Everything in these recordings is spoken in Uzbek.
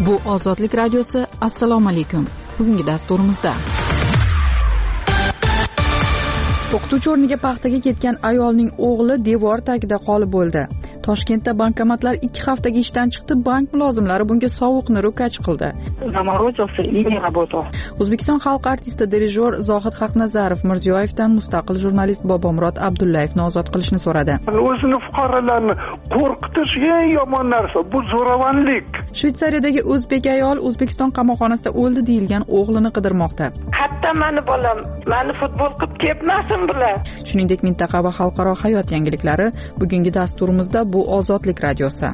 Bu Ozodlik radiosi. Assalomu alaykum. Bugungi dasturimizda o'qituvchi o'rniga paxtaga ketgan ayolning o'g'li devor tagida qolib bo'ldi. Toshkentda bankomatlar 2 haftaga ishdan chiqdi. Bank mulozimlari bunga sovuqni ro'kach qildi. O'zbekiston xalq artisti dirijor Zohid Haqnazarov Mirziyoyevdan mustaqil jurnalist Bobomurod Abdullayevni ozod qilishni so'radi. O'zini fuqarolarni qo'rqitish eng yomon narsa, bu zo'ravonlik. Shvetsariyadagi o'zbek ayol O'zbekiston qamoqxonasida o'ldi deyilgan o'g'lini qidirmoqda. Hatto meni bolam, meni futbol qilib ketmasin bular. Shuningdek, mintaqa va xalqaro hayot yangiliklari bugungi dasturimizda bu Ozodlik radiosi.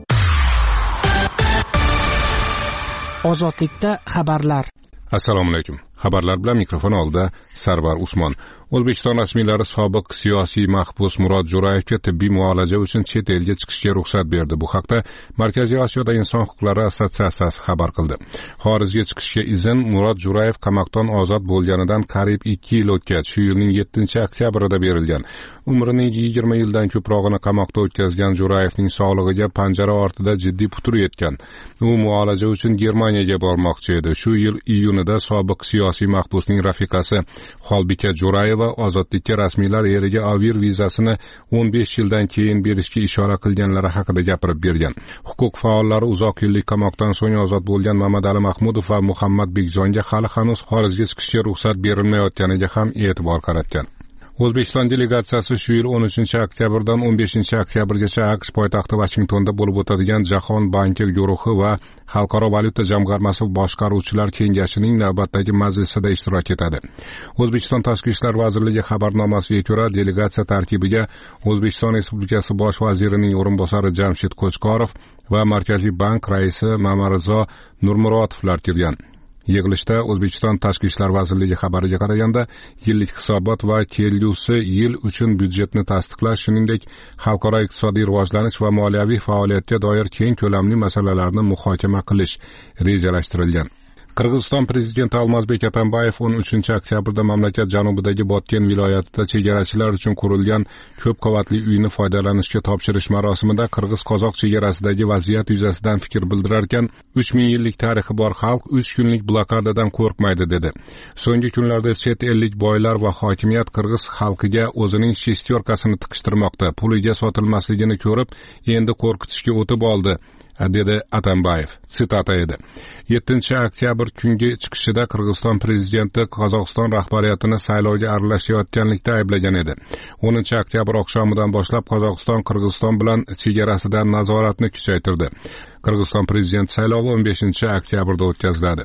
Ozodlikda xabarlar. Assalomu alaykum. Xabarlar bilan mikrofon oldida Sarvar Usmon. O'zbekiston rasmiylari sobiq siyosiy mahbus Murod Jo'rayevga tibbiy muolaja uchun chet elga chiqishga ruxsat berdi. Bu haqda Markaziy Osiyoda inson huquqlari assotsiatsiyasi xabar qildi. Xorijga chiqishga izn Murod Jo'rayev qamoqdan ozod bo'lganidan qariyb 2 yil o'tgach, shu yilning 7-oktyabrida berilgan. Umrining 20 yildan ko'prog'ini qamoqda o'tkazgan Jo'rayevning sog'lig'iga panjara ortida jiddiy putur yetgan. U muolaja uchun Germaniyaga bormoqchi edi. Shu yil iyunida sobiq siyosiy mahbusning rafiqasi Xolbika Jo'rayeva ozodlikka rasmiylar eriga avir vizasini 15 yildan keyin berishga ishora qilganlari haqida gapirib bergan. Huquq faollari uzoq yillik qamoqdan so'ng ozod bo'lgan Mamadali Mahmudov va Muhammad Bekjonga hali hanuz xorijga chiqishga ruxsat berilmayotganiga ham e'tibor qaratgan. O'zbekiston delegatsiyasi shu yil 13-oktyabrdan 15-oktyabrgacha AQSh poytaxti Vashingtonda bo'lib o'tadigan Jahon banki guruhi va Xalqaro valyuta jamg'armasi boshqaruvchilar kengashining navbatdagi majlisida ishtirok etadi. O'zbekiston Tashqi ishlar vazirligi xabarnomasiga ko'ra, delegatsiya tarkibiga O'zbekiston Respublikasi bosh vazirining o'rinbosari Jamshid Qo'chqorov va Markaziy bank raisi Mamarizo Nurmurodovlar kirgan. Yig'ilishda O'zbekiston Tashqi ishlar vazirligi xabariga qaraganda, yillik hisobot va kelgusi yil uchun byudjetni tasdiqlash, shuningdek, xalqaro iqtisodiy rivojlanish va moliyaviy faoliyatga doir keng ko'lamli masalalarni muhokama qilish rejalashtirilgan. Qirg'iziston prezidenti Almazbek Atambayev 13-oktyabrda mamlakat janubidagi Botken viloyatida chegarachilar uchun qurilgan ko'p qavatli uyni foydalanishga topshirish marosimida qirg'iz-qozoq chegarasidagi vaziyat yuzasidan fikr bildirar ekan, 3000 yillik tarixi bor xalq 3 kunlik blokadadan qo'rqmaydi dedi. So'nggi kunlarda chet ellik boylar va hokimiyat qirg'iz xalqiga o'zining shestyorkasini tiqishtirmoqda. Puliga sotilmasligini ko'rib, endi qo'rqitishga o'tib oldi, dedi Atambayev. Sitata edi. 7-oktyabr kungi chiqishida Qirg'iziston prezidenti Qozog'iston rahbariyatini saylovga aralashayotganlikda ayblagan edi. 10-oktyabr oqshomidan boshlab Qozog'iston Qirg'iziston bilan chegarasidan nazoratni kuchaytirdi. Qirg'iziston prezidenti saylovi 15-oktyabrda o'tkaziladi.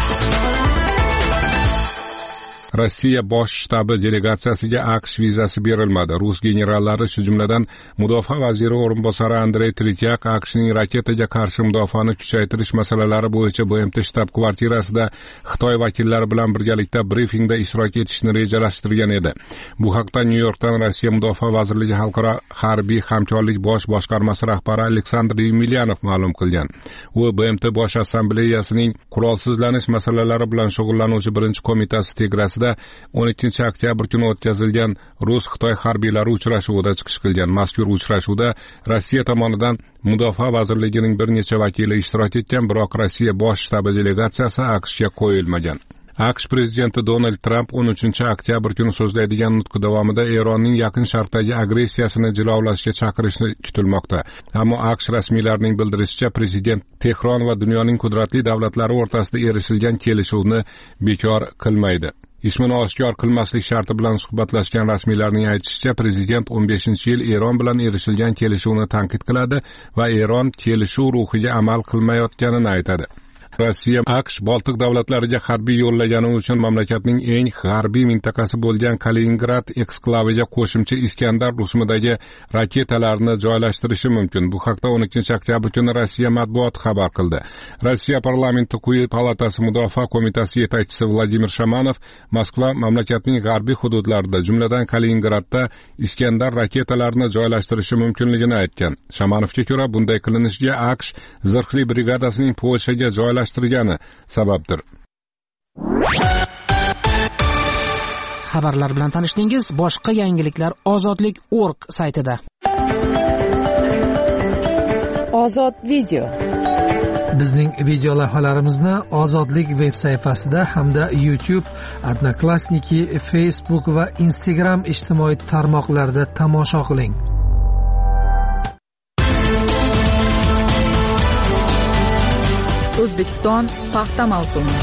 Rossiya bosh shtabi delegatsiyasiga AQSh vizasi berilmadi. Rus generallari, shu jumladan mudofaa vaziri o'rinbosari Andrey Tretyak AQShning raketaga qarshi mudofaani kuchaytirish masalalari bo'yicha BMT shtab-kvartirasida Xitoy vakillari bilan birgalikda brifingda ishtirok etishni rejalashtirgan edi. Bu haqda New Yorkdan Rossiya Mudofaa vazirligi xalqaro harbiy hamkorlik bosh boshqarmasi rahbari Aleksandr Yemilyanov ma'lum qilgan. U BMT bosh assambleyasining qurolsizlanish masalalari bilan shug'ullanuvchi birinchi qo'mitasi tegrasida 12-oktyabr kuni o'tkazilgan Rus-Xitoy harbiylari uchrashuvida chiqish qilgan. Mazkur uchrashuvda Rossiya tomonidan Mudofaa vazirligining bir necha vakili ishtirok etgan, biroq Rossiya bosh shtabi delegatsiyasi AQShga qo'yilmagan. AQSh prezidenti Donald Trump 13-oktyabr kuni so'zlaydigan nutqi davomida Eronning Yaqin Sharqdagi agressiyasini jilovlashga chaqirishi kutilmoqda. Ammo AQSh rasmiylarining bildirishicha, prezident Tehron va dunyoning qudratli davlatlari o'rtasida erishilgan kelishuvni bekor qilmaydi. Ismini oshkor qilmaslik sharti bilan suhbatlashgan rasmiylarning aytishicha, prezident 15-yil Eron bilan erishilgan kelishuvni tanqid qiladi va Eron kelishuv ruhiga amal qilmayotganini aytadi. Rossiya AQSh Boltiq davlatlariga harbiy yo'llagani uchun mamlakatning eng g'arbiy mintaqasi bo'lgan Kaliningrad eksklaviga qo'shimcha Iskandar rusumidagi raketalarni joylashtirishi mumkin. Bu haqda 12-oktyabr kuni Rossiya matbuot xabar qildi. Rossiya parlamenti quyi palatasi mudofaa qo'mitasi yetakchisi Vladimir Shamanov Moskva mamlakatning g'arbiy hududlarida, jumladan Kaliningradda Iskandar raketalarini joylashtirishi mumkinligini aytgan. Shamanovga ko'ra, bunday qilinishga AQSh zirhli brigadasining Polshaga joylashtirgani sababdir. Xabarlar bilan tanishdingiz. Boshqa yangiliklar ozodlik.org saytida. Ozod video. Bizning video lavhalarimizni Ozodlik veb sayfasida hamda YouTube, Odnoklassniki, Facebook va Instagram ijtimoiy tarmoqlarida tomosha qiling. O'zbekiston paxta mavsumi.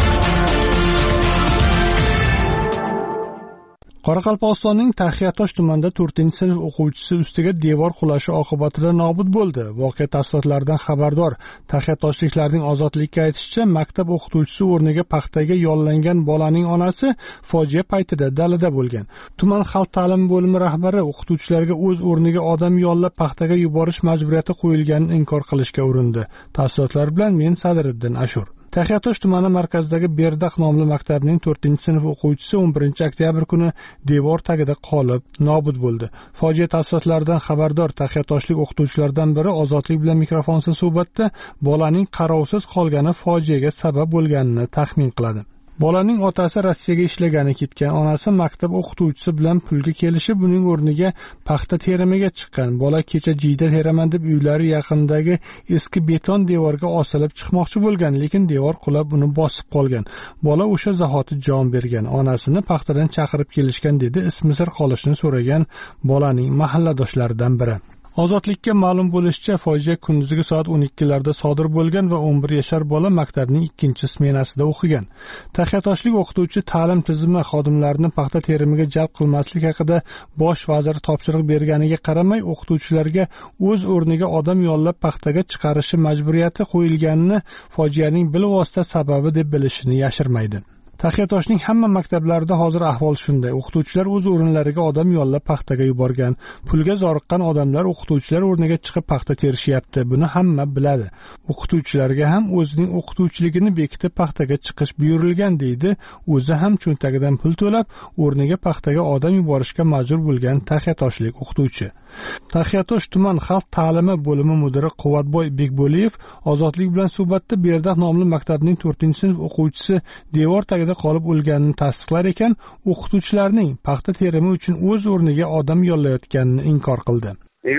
Qoraqalpog'istonning Taxiyatosh tumanida 4-sinf o'quvchisi ustiga devor qulashi oqibatida nobud bo'ldi. Voqea tafsilotlaridan xabardor taxiyatoshliklarning Ozodlikka aytishicha, maktab o'qituvchisi o'rniga paxtaga yollangan bolaning onasi fojia paytida dalada bo'lgan. Tuman xalq ta'limi bo'limi rahbari o'qituvchilarga o'z o'rniga odam yollab paxtaga yuborish majburiyati qo'yilganini inkor qilishga urindi. Tafsilotlar bilan men Sadriddin Ashur. Taxiyatosh tumani markazidagi Berdaq nomli maktabning 4-sinf o'quvchisi 11-oktyabr kuni devor tagida qolib nobud bo'ldi. Fojia tafsilotlaridan xabardor taxiyatoshlik o'qituvchilardan biri Ozodlik bilan mikrofonsiz suhbatda bolaning qarovsiz qolgani fojiaga sabab bo'lganini taxmin qiladi. Bolaning otasi Rossiyaga ishlagani ketgan, onasi maktab o'qituvchisi bilan pulga kelishib, uning o'rniga paxta terimiga chiqqan. Bola kecha jiyda teraman deb uylari yaqinidagi eski beton devorga osilib chiqmoqchi bo'lgan, lekin devor qulab uni bosib qolgan. Bola o'sha zahoti jon bergan. Onasini paxtadan chaqirib kelishgan dedi ismi sir qolishini so'ragan bolaning mahalladoshlaridan biri. Ozodlikka ma'lum bo'lishicha, fojia kunduzgi soat 12larda sodir bo'lgan va 11 yashar bola maktabning 2-smenasida o'qigan. Taxiyatoshlik o'qituvchi ta'lim tizimi xodimlarini paxta terimiga jalb qilmaslik haqida bosh vazir topshiriq berganiga qaramay, o'qituvchilarga o'z o'rniga odam yollab paxtaga chiqarishi majburiyati qo'yilganini fojianing bilvosita sababi deb bilishini yashirmaydi. Taxiyatoshning hamma maktablarida hozir ahvol shunday. O'qituvchilar o'z o'rinlariga odam yollab paxtaga yuborgan. Pulga zoriqqan odamlar o'qituvchilar o'rniga chiqib paxta terishyapti. Buni hamma biladi. O'qituvchilarga ham o'zining o'qituvchiligini bekitib paxtaga chiqish buyurilgan deydi. O'zi ham cho'ntagidan pul to'lab, o'rniga paxtaga odam yuborishga majbur bo'lgan taxiyatoshlik o'qituvchi. Taxiyatosh tuman xalq ta'limi bo'limi mudiri Quvvatboy Bekboliyev Ozodlik bilan suhbatda Berdaq nomli maktabning 4-sinf o'quvchisi devor tagida qolib o'lganini tasdiqlar ekan, o'qituvchilarning paxta terimi uchun o'z o'rniga odam yollayotganini inkor qildi.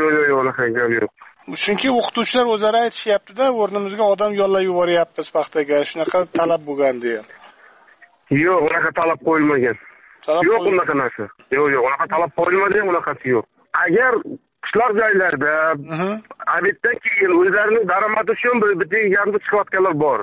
Yo'q. Chunki o'qituvchilar o'zlari aytishyapti-da, o'rnimizga odam yollab yuboryapmiz paxtaga, shunaqa talab bo'lgan deya. Yo'q, unaqa talab qo'yilmagan. Yo'q unaqa narsa. Yo'q, unaqa talab qo'yilmagan, unaqasi yo'q. Agar qishloq joylarda obeddan keyin o'zlarining daromadi uchun bitta yarmi chiqayotganlar bor.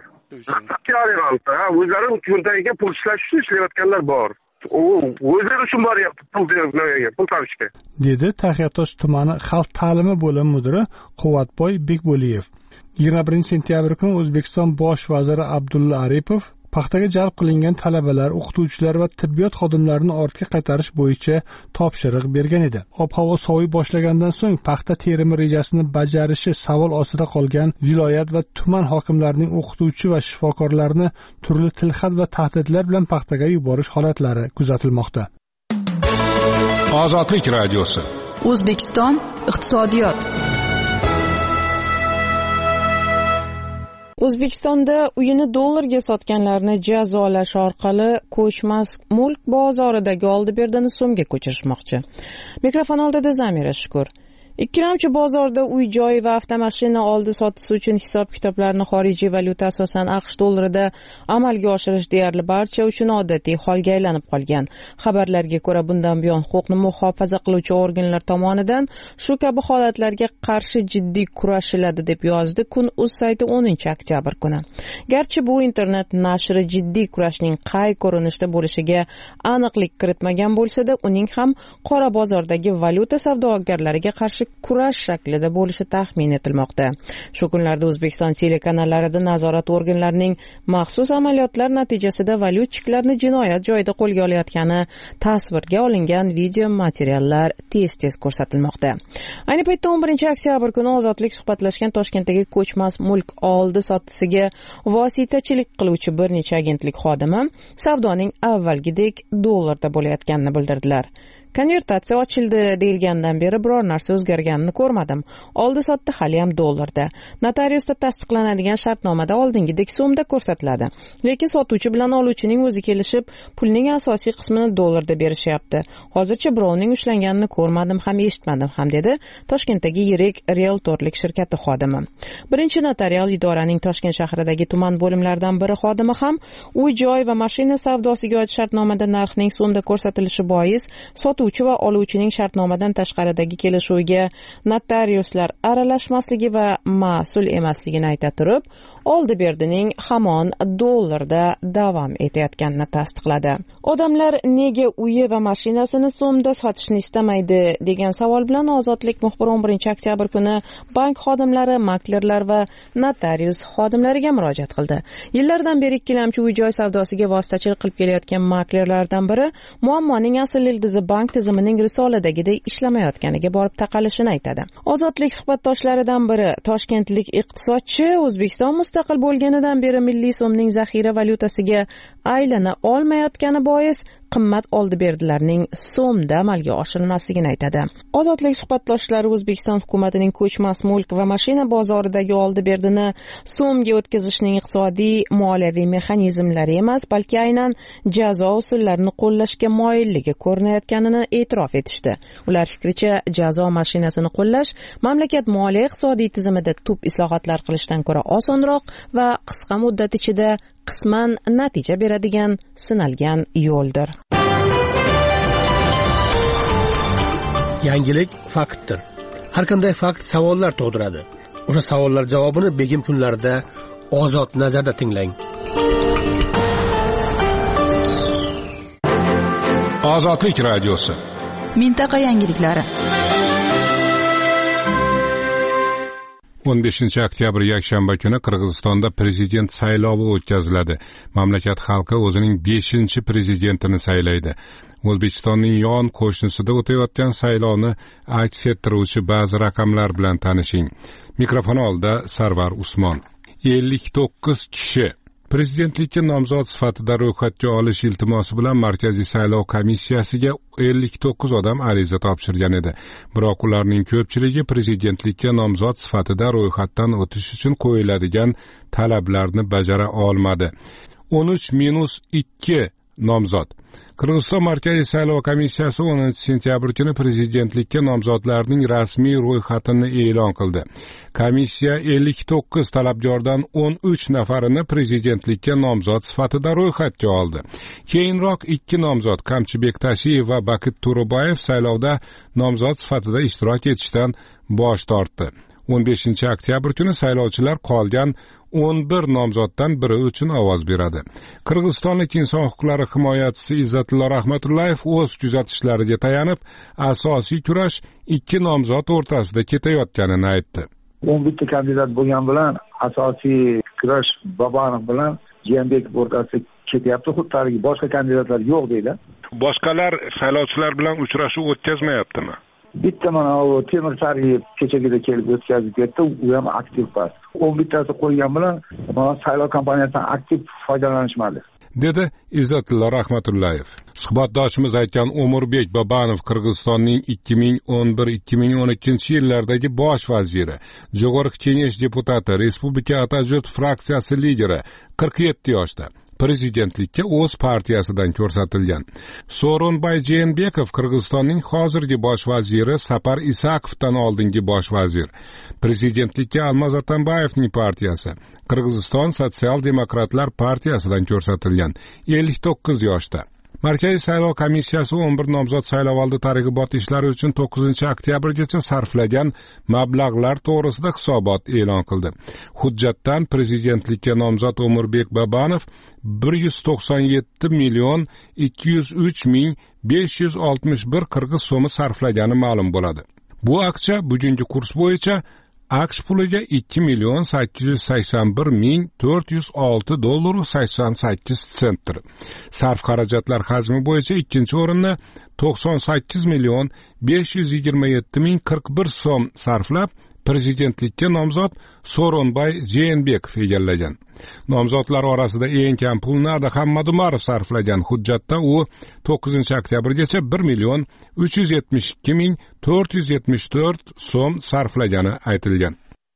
O'zlari cho'ntagiga pul ishlash uchun ishlayotganlar bor. O'zlari uchun boryapti pul topishga. Dedi Taxiyatosh tumani xalq ta'limi bo'limi mudiri Quvvatboy Bekboliyev. 21-sentyabr kuni O'zbekiston bosh vaziri Abdulla Aripov paxtaga jalb qilingan talabalar, o'qituvchilar va tibbiyot xodimlarini ortga qaytarish bo'yicha topshiriq bergan edi. Ob-havo soviy boshlagandan so'ng paxta terimi rejasini bajarishi savol ostida qolgan viloyat va tuman hokimlarining o'qituvchi va shifokorlarni turli tilxat va tahdidlar bilan paxtaga yuborish holatlari kuzatilmoqda. Ozodlik radiosi. O'zbekiston iqtisodiyot. O'zbekistonda uyini dollarga sotganlarni jazolash orqali ko'chmas mulk bozoridagi oldi-berdini so'mga ko'chirishmoqchi. Mikrofon oldida Zamira Shukur. Ikkilamchi bozorda uy-joy va avtomashina oldi-sotisi uchun hisob-kitoblarni xorijiy valyuta asosan AQSh dollarida amalga oshirish deyarli barcha uchun odatiy holga aylanib qolgan. Xabarlarga ko'ra, bundan buyon huquqni muhofaza qiluvchi organlar tomonidan shu kabi holatlarga qarshi jiddiy kurashiladi deb yozdi Kun.uz sayti 10-oktyabr kuni. Garchi bu internet nashri jiddiy kurashning qay ko'rinishda bo'lishiga aniqlik kiritmagan bo'lsa-da, uning ham qora bozordagi valyuta savdogarlariga qarshi kurash shaklida bo'lishi taxmin etilmoqda. Shu kunlarda O'zbekiston telekanallarida nazorat organlarining maxsus amaliyotlar natijasida valyutchiklarni jinoyat joyida qo'lga olayotgani tasvirga olingan video materiallar tez-tez ko'rsatilmoqda. Ayni paytda 11-oktyabr kuni Ozodlik suhbatlashgan Toshkentdagi ko'chmas mulk oldi-sotisiga vositachilik qiluvchi bir necha agentlik xodimi savdoning avvalgidek dollarda bo'layotganini bildirdilar. Konvertatsiya ochildi deyilgandan beri biror narsa o'zgarganini ko'rmadim. Oldi sotdi hali ham dollarda. Notariusda tasdiqlanadigan shartnomada oldingidek so'mda ko'rsatiladi. Lekin sotuvchi bilan oluvchining o'zi kelishib, pulning asosiy qismini dollarda berishyapti. Hozircha birovning ushlanganini ko'rmadim ham eshitmadim ham, dedi Toshkentdagi yirik realtorlik shirkati xodimi. Birinchi notarial idoraning Toshkent shahridagi tuman bo'limlaridan biri xodimi ham uy-joy va mashina savdosiga oid shartnomada narxning so'mda ko'rsatilishi bois sotuvchi va oluvchining shartnomadan tashqaridagi kelishuviga notariuslar aralashmasligi va mas'ul emasligini ayta turib, oldi-berdining hamon dollarda davom etayotganini tasdiqladi. Odamlar nega uyi va mashinasini so'mda sotishni istamaydi degan savol bilan Ozodlik muxbiri 11-oktyabr kuni bank xodimlari, maklerlar va notarius xodimlariga murojaat qildi. Yillardan beri ikkilamchi uy-joy savdosiga vositachilik qilib kelayotgan maklerlardan biri muammoning asl ildizi bank tizimining risoladagidek ishlamayotganiga borib taqalishini aytadi. Ozodlik suhbatdoshlaridan biri toshkentlik iqtisodchi O'zbekiston mustaqil bo'lganidan beri milliy so'mning zaxira valyutasiga aylana olmayotgani bois qimmat oldi-berdilarning so'mda amalga oshirilmasligini aytadi. Ozodlik suhbatdoshlari O'zbekiston hukumatining ko'chmas mulk va mashina bozoridagi oldi-berdini so'mga o'tkazishning iqtisodiy, moliyaviy mexanizmlari emas, balki aynan jazo usullarini qo'llashga moyilligi ko'rinayotganini e'tirof etishdi. Ular fikricha, jazo mashinasini qo'llash mamlakat moliya iqtisodiy tizimida tub islohotlar qilishdan ko'ra osonroq va qisqa muddat ichida qisman natija beradigan sinalgan yo'ldir. Yangilik faktdir. Har qanday fakt savollar tug'diradi. O'sha savollar javobini begim kunlarida Ozod nazarda tinglang. Ozodlik radiosi. Mintaqa yangiliklari. 15-oktyabr yakshanba kuni Qirg'izistonda prezident saylovi o'tkaziladi. Mamlakat xalqi o'zining 5-prezidentini saylaydi. O'zbekistonning yon qo'shnisida o'tayotgan saylovni aks ettiruvchi ba'zi raqamlar bilan tanishing. Mikrofon oldida Sarvar Usmon. 59 kishi prezidentlikka nomzod sifatida ro'yxatga olish iltimosi bilan Markaziy saylov komissiyasiga 59 odam ariza topshirgan edi. Biroq ularning ko'pchiligi prezidentlikka nomzod sifatida ro'yxatdan o'tish uchun qo'yiladigan talablarni bajara olmadi. 13-2 nomzod. Qirg'iziston Markaziy saylov komissiyasi 10-sentyabr kuni prezidentlikka nomzodlarning rasmiy ro'yxatini e'lon qildi. Komissiya 59 talabgordan 13 nafarini prezidentlikka nomzod sifatida ro'yxatga oldi. Keyinroq 2 nomzod Qamchibek Tashiyev va Bakit To'ro'bayev saylovda nomzod sifatida ishtirok etishdan bosh tortdi. 15-oktyabr kuni saylovchilar qolgan 11 nomzoddan biri uchun ovoz beradi. Qirg'izistonlik inson huquqlari himoyachisi Izzatullo Rahmatullayev o'z kuzatishlariga tayanib, asosiy kurash 2 nomzod o'rtasida ketayotganini aytdi. 11 kandidat bo'lgan bilan asosiy kurash Babanov bilan Jiyambekov o'rtasida ketyapti. Xuddi boshqa kandidatlar yo'q deydi. Boshqalar saylovchilar bilan uchrashuv o'tkazmayaptimi? Bitta mana o Temir Sariyev kechagida kelib o'tkazib ketdi, u ham aktiv pas. 11tasi qo'ygan bilan mana saylov kampaniyasidan aktiv foydalanishmadi, dedi Izzatullo Rahmatullayev. Suhbatdoshimiz aytgan Umurbek Babanov Qirg'izistonning 2011-2012 yillardagi bosh vaziri, Jo'g'org'i Kengash deputati, Respublika Atajut fraksiyasi lideri, 47 yoshda. Prezidentlikka o'z partiyasidan ko'rsatilgan. So'ronbay Jeenbekov Qirg'izistonning hozirgi bosh vaziri, Sapar Isakovdan oldingi bosh vazir. Prezidentlikka Almaz Atambayevning partiyasi, Qirg'iziston sotsial-demokratlar partiyasidan ko'rsatilgan. 59 yoshda. Markaziy saylov komissiyasi 11 nomzod saylovoldi targ'ibot ishlari uchun 9-oktyabrgacha sarflagan mablag'lar to'g'risida hisobot e'lon qildi. Hujjatdan prezidentlikka nomzod Umurbek Babanov 197,203,561 qirg'iz so'mi sarflagani ma'lum bo'ladi. Bu akcha bugungi kurs bo'yicha AQSh puliga $2,881,406.88 sentdir. Sarf xarajatlar hajmi bo'yicha ikkinchi o'rinni 98,527,041 so'm sarflab prezidentlikka nomzod So'ronbay Jeenbekov egallagan. Nomzodlar orasida eng kam pulni Adhamad Umarov sarflagan. Hujjatda u 9-oktyabrgacha 1,372,474 so'm sarflagani aytilgan.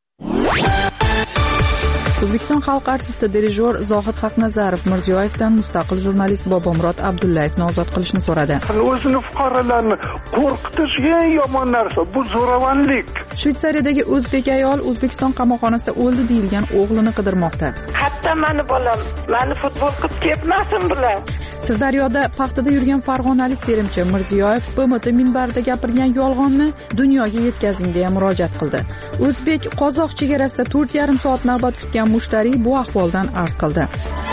O'zbekiston xalq artisti dirijor Zohid Haqnazarov Mirziyoyevdan mustaqil jurnalist Bobomurod Abdullayevni ozod qilishni so'radi. O'zini fuqarolarni qo'rqitish eng yomon narsa, bu zo'ravonlik. Shvetsariyadagi o'zbek ayol O'zbekiston qamoqxonasida o'ldi deyilgan o'g'lini qidirmoqda. Hatto meni bolam, meni futbol qilib ketmasin bular. Sirdaryoda paxtada yurgan farg'onalik terimchi Mirziyoyev BMT minbarida gapirgan yolg'onni dunyoga yetkazing deya murojaat qildi. O'zbek-qozoq chegarasida 4,5 soat navbat kutgan mushtariy bu ahvoldan arz qildi.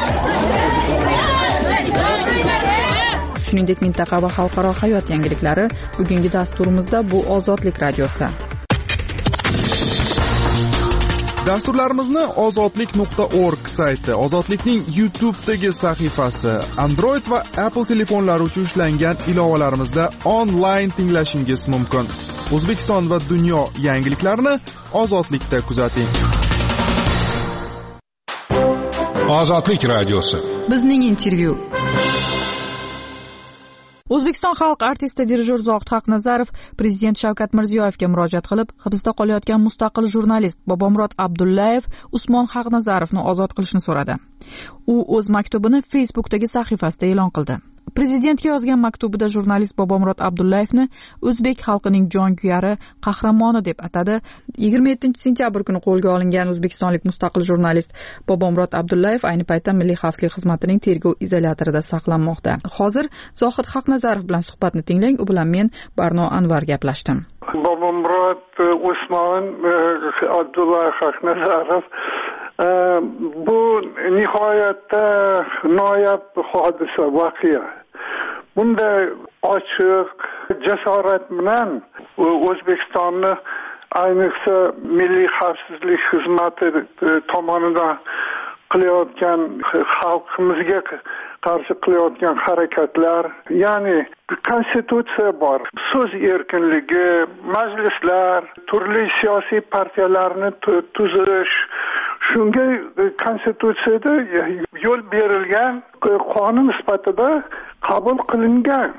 Shuningdek, mintaqa va xalqaro hayot yangiliklari bugungi dasturimizda bu Ozodlik radiosi. Dasturlarimizni ozodlik.org sayti, Ozodlikning YouTube'dagi sahifasi, Android va Apple telefonlari uchun ishlangan ilovalarimizda onlayn tinglashingiz mumkin. O'zbekiston va dunyo yangiliklarini Ozodlikda kuzating. Ozodlik radiosi. Bizning intervyu. O'zbekiston xalq artisti dirijor Zohid Haqnazarov prezident Shavkat Mirziyoyevga murojaat qilib, hibsda qolayotgan mustaqil jurnalist Bobomurod Abdullayev Usmon Haqnazarovni ozod qilishni so'radi. U o'z maktubini Facebook'dagi sahifasida e'lon qildi. Prezidentga yozgan maktubida jurnalist Bobomurod Abdullayevni o'zbek xalqining jonkuyari, qahramoni deb atadi. 27-sentyabr kuni qo'lga olingan o'zbekistonlik mustaqil jurnalist Bobomurod Abdullayev ayni paytda Milliy xavfsizlik xizmatining tergov izolyatorida saqlanmoqda. Hozir Zohid Haqnazarov bilan suhbatni tinglang. U bilan men Barno Anvar gaplashdim. Bobomurod Usmon Abdullayev Haqnazarov bu nihoyatda noyob hodisa, voqea. Bunday ochiq jasorat bilan O'zbekistonni ayniqsa Milliy xavfsizlik xizmati tomonidan qilayotgan xalqimizga qarshi qilayotgan harakatlar, ya'ni konstitutsiya bor, so'z erkinligi, majlislar, turli siyosiy partiyalarni tuzish, shunga konstitutsiyada yo'l berilgan qonun sifatida qabul qilingan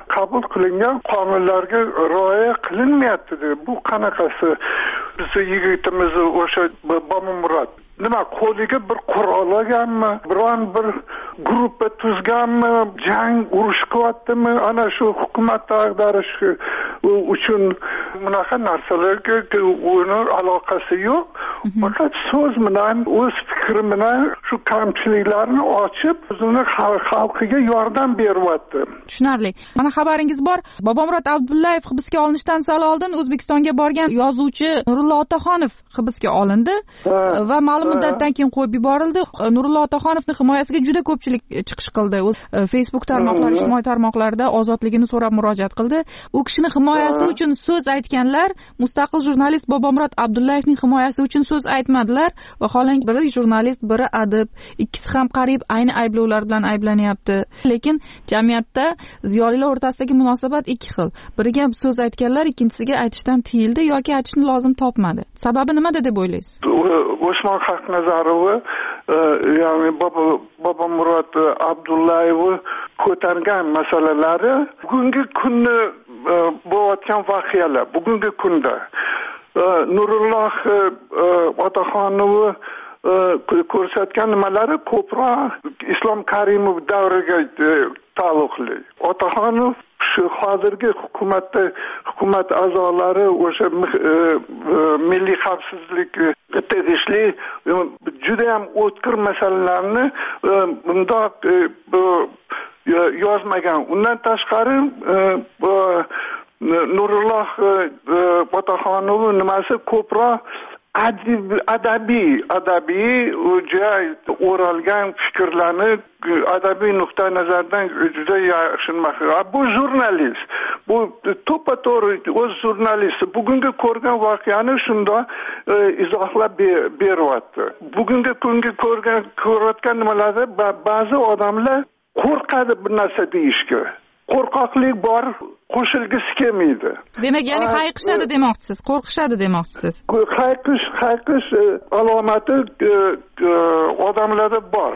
qonunlarga rioya qilinmayapti. Bu qanaqasi? Bizni yigitimiz o'sha Bobomurod nima qo'liga bir qurol olganmi, biron bir gruppa tuzganmi, jang urush qilyaptimi, ana shu hukumatni ag'darish uchun bunaqa narsalarga uni aloqasi yo'q. Faqat so'z bilan, o'z fikri bilan shu kamchiliklarni ochib, o'zini xalqiga yordam beryapti. Tushunarli. Mana xabaringiz bor. Bobomurod Abdullayev hibsga olinishidan sal oldin O'zbekistonga borgan yozuvchi Nurullo Otaxonov hibsga olindi va ma'lum muddatdan keyin qo'yib yuborildi. Nurullo Otaxonovning himoyasiga juda ko'pchilik chiqish qildi. Facebook tarmoqlari, ijtimoiy tarmoqlarda ozodligini so'rab murojaat qildi. U kishining himoyasi uchun so'z aytganlar mustaqil jurnalist Bobomurod Abdullayevning himoyasi uchun so'z aytmadilar. Vaholanki biri jurnalist, biri adib, ikkisi ham qariyb ayni ayblovlar bilan ayblanyapti. Lekin jamiyatda ziyolilar o'rtasidagi munosabat ikki xil. Biriga so'z aytganlar ikkinchisiga aytishdan tiyildi yoki aytishni lozim topmadi. Sababi nimada deb o'ylaysiz? Usmon Haqnazarov, ya'ni Bobomurod Abdullayev ko'targan masalalari bugungi kunni bo'layotgan voqealar, bugungi kunda Nurulloh Otaxonov ko'rsatgan nimalari ko'proq Islom Karimov davriga taalluqli. Otaxonov shu hozirgi hukumat a'zolari o'sha milliy xavfsizlik tegishli juda ham o'tkir masalalarni bundoq yozmagan. Undan tashqari Nurulloh Otaxonov nimasi ko'proq adabiy o'ralgan fikrlarni adabiy nuqtai nazardan juda yaxshi. Bu jurnalist, bu to'ppa-to'g'ri o'z jurnalisti bugungi ko'rgan voqeani shunda izohlab beryapti. Bugungi kunga ko'rayotgan nimalarda ba'zi odamlar qo'rqadi bir narsa deyishga. Qo'rqoqlik bor, qo'shilgisi kelmaydi. Demak, ya'ni hayiqishadi demoqchisiz, qo'rqishadi demoqchisiz. Hayiqish alomati odamlarda bor.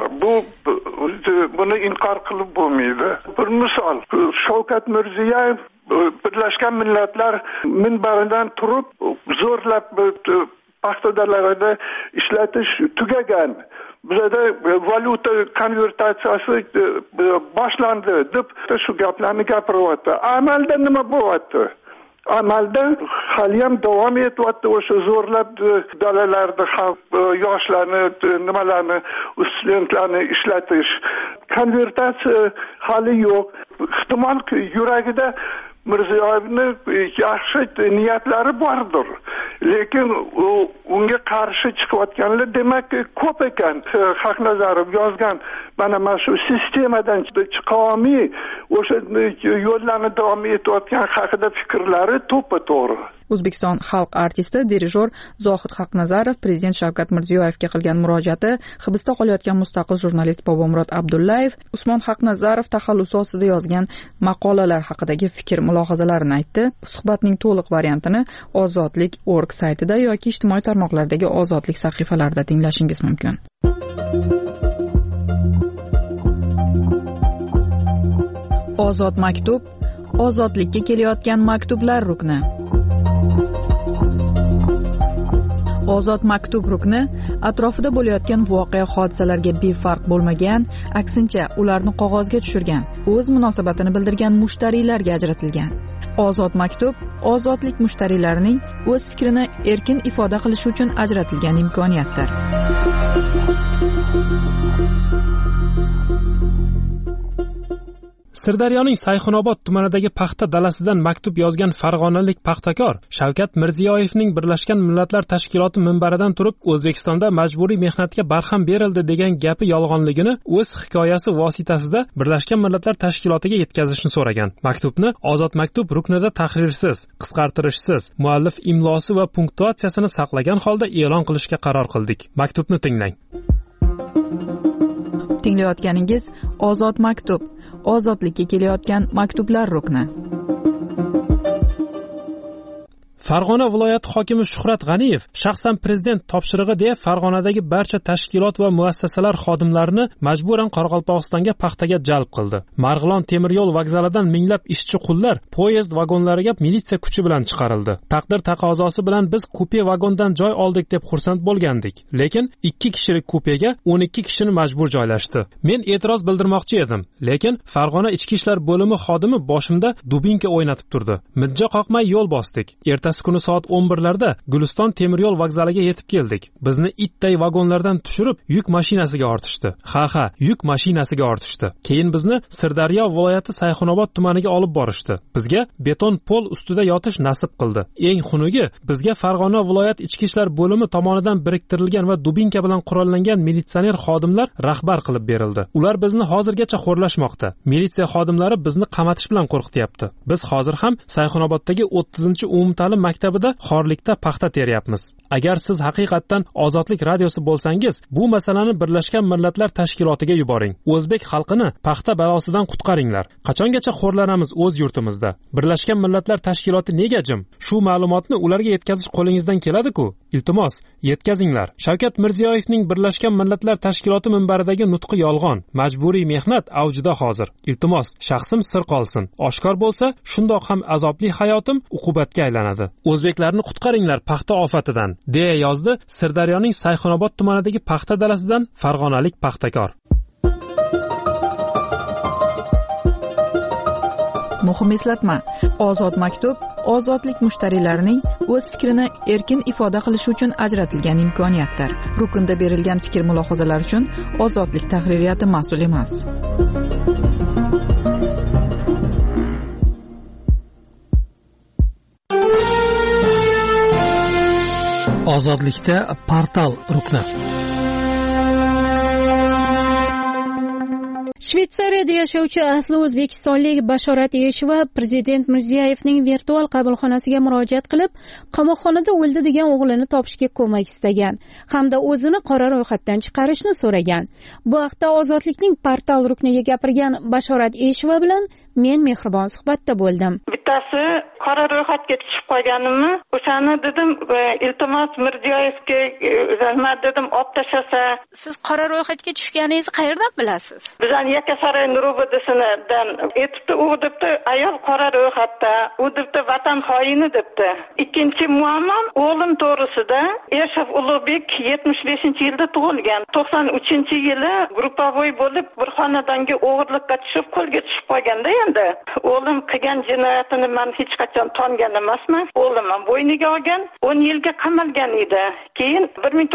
Buni inkor qilib bo'lmaydi. Bir misol, Shavkat Mirziyoyev Birlashgan Millatlar minbaridan turib zo'rlab paxta dalalarida ishlatish tugagan. Bizda valyuta konvertatsiyasi boshlandi deb shu gaplarni gapiryapti. Amalda nima bo'lyapti? Amalda haliyam davom etyapti o'sha zo'rlab dalalarda yoshlarni, nimalarni, studentlarni ishlatish. Konvertatsiya hali yo'q. Ehtimol yuragida Mirziyoyevni yaxshi niyatlari bordir. Lekin unga qarshi chiqayotganlar demak ko'p ekan. Haqnazarov yozgan mana shu sistemadan chiqa olmay o'sha yo'llarni davom etayotgan haqida fikrlari to'ppa-to'g'ri. O'zbekiston xalq artisti, dirijor Zohid Haqnazarov Prezident Shavkat Mirziyoyevga qilgan murojaati, hibsda qolayotgan mustaqil jurnalist Bobomurod Abdullayev Usmon Haqnazarov taxallusi ostida yozgan maqolalar haqidagi fikr-mulohazalarini aytdi. Suhbatning to'liq variantini ozodlik.org saytida yoki ijtimoiy tarmoqlardagi Ozodlik sahifalarida tinglashingiz mumkin. Ozod maktub, ozodlikka kelayotgan maktublar rukni. Ozod maktub rukni atrofida bo'layotgan voqea hodisalarga befarq bo'lmagan, aksincha ularni qog'ozga tushirgan, o'z munosabatini bildirgan mushtariylarga ajratilgan. Ozod maktub ozodlik mushtariylarining o'z fikrini erkin ifoda qilishi uchun ajratilgan imkoniyatdir. Sirdaryoning Sayxunobod tumanidagi paxta dalasidan maktub yozgan farg'onalik paxtakor Shavkat Mirziyoyevning Birlashgan Millatlar Tashkiloti minbaridan turib O'zbekistonda majburiy mehnatga barham berildi degan gapi yolg'onligini o'z hikoyasi vositasida Birlashgan Millatlar Tashkilotiga yetkazishni so'ragan. Maktubni Ozod maktub ruknida tahrirsiz, qisqartirishsiz, muallif imlosi va punktuatsiyasini saqlagan holda e'lon qilishga qaror qildik. Maktubni tinglang. Tinglayotganingiz Ozod maktub, ozodlikka kelayotgan maktublar rukni. Farg'ona viloyati hokimi Shuhrat G'aniyev shaxsan prezident topshirig'i deya Farg'onadagi barcha tashkilot va muassasalar xodimlarini majburan Qoraqalpog'istonga paxtaga jalb qildi. Marg'ilon temir yo'l vokzalidan minglab ishchi qullar poyezd vagonlariga militsiya kuchi bilan chiqarildi. Taqdir taqozosi bilan biz kupe vagondan joy oldik deb xursand bo'lgandik. Lekin 2 kishilik kupega 12 kishini majbur joylashdi. Men e'tiroz bildirmoqchi edim, lekin Farg'ona ichki ishlar bo'limi xodimi boshimda dubinka o'ynatib turdi. Mijja qoqmay yo'l bosdik. Kuni soat 11larda Guliston temir yo'l vokzaliga yetib keldik. Bizni itday vagonlardan tushirib yuk mashinasiga ortishdi. Ha, yuk mashinasiga ortishdi. Keyin bizni Sirdaryo viloyati Sayxunobod tumaniga olib borishdi. Bizga beton pol ustida yotish nasib qildi. Eng xunugi, bizga Farg'ona viloyat ichki ishlar bo'limi tomonidan biriktirilgan va dubinka bilan qurollangan militsioner xodimlar rahbar qilib berildi. Ular bizni hozirgacha xo'rlashmoqda. Militsiya xodimlari bizni qamatish bilan qo'rqityapti. Biz hozir ham Sayxunoboddagi 30-umumta'lim maktabida xorlikda paxta teryapmiz. Agar siz haqiqatdan Ozodlik radiosi bo'lsangiz, bu masalani Birlashgan Millatlar Tashkilotiga yuboring. O'zbek xalqini paxta balosidan qutqaringlar. Qachongacha xo'rlanamiz o'z yurtimizda? Birlashgan Millatlar Tashkiloti nega jim? Shu ma'lumotni ularga yetkazish qo'lingizdan keladi-ku. Iltimos, yetkazinglar. Shavkat Mirziyoyevning Birlashgan Millatlar Tashkiloti minbaridagi nutqi yolg'on. Majburiy mehnat avjida hozir. Iltimos, shaxsim sir qolsin. Oshkor bo'lsa, shundoq ham azobli hayotim uqubatga aylanadi. O'zbeklarni qutqaringlar paxta ofatidan, deya yozdi Sirdaryoning Sayxunobod tumanidagi paxta dalasidan farg'onalik paxtakor. Muhim eslatma: Ozod maktub ozodlik mushtariylarining o'z fikrini erkin ifoda qilishi uchun ajratilgan imkoniyatdir. Rukunda berilgan fikr-mulohazalar uchun Ozodlik tahririyati mas'ul emas. Ozodlikda portal rukni. Shvetsariyada yashovchi asli o'zbekistonlik Bashorat Eshova prezident Mirziyoyevning virtual qabulxonasiga murojaat qilib, qamoqxonada o'ldi degan o'g'lini topishga ko'mak istagan hamda o'zini qora ro'yxatdan chiqarishni so'ragan. Bu haqda Ozodlikning portal rukniga gapirgan Bashorat Eshova bilan men mehribon suhbatda bo'ldim. Bittasi qora ro'yxatga tushib qolganimni, o'shani dedim, iltimos Mirziyoyevga rahmat dedim, olib tashlasa. Siz qora ro'yxatga tushganingizni qayerdan bilasiz? Bizning Yakkasaroy Nurobodisidan aytibdi, u debdi, ayol qora ro'yxatda, u debdi vatan xoini debdi. Ikkinchi muammom o'g'lim to'g'risida, Eshov Ulug'bek 75-yilda tug'ilgan. 93-yili grupovoy bo'lib bir xonadonga o'g'irlikka tushib, qo'lga tushib qolganda endi o'g'lim qilgan jinoyatini men hech qachon tongan emasman. O'g'lim ham bo'yniga olgan, 10 yilga qamalgan edi. Keyin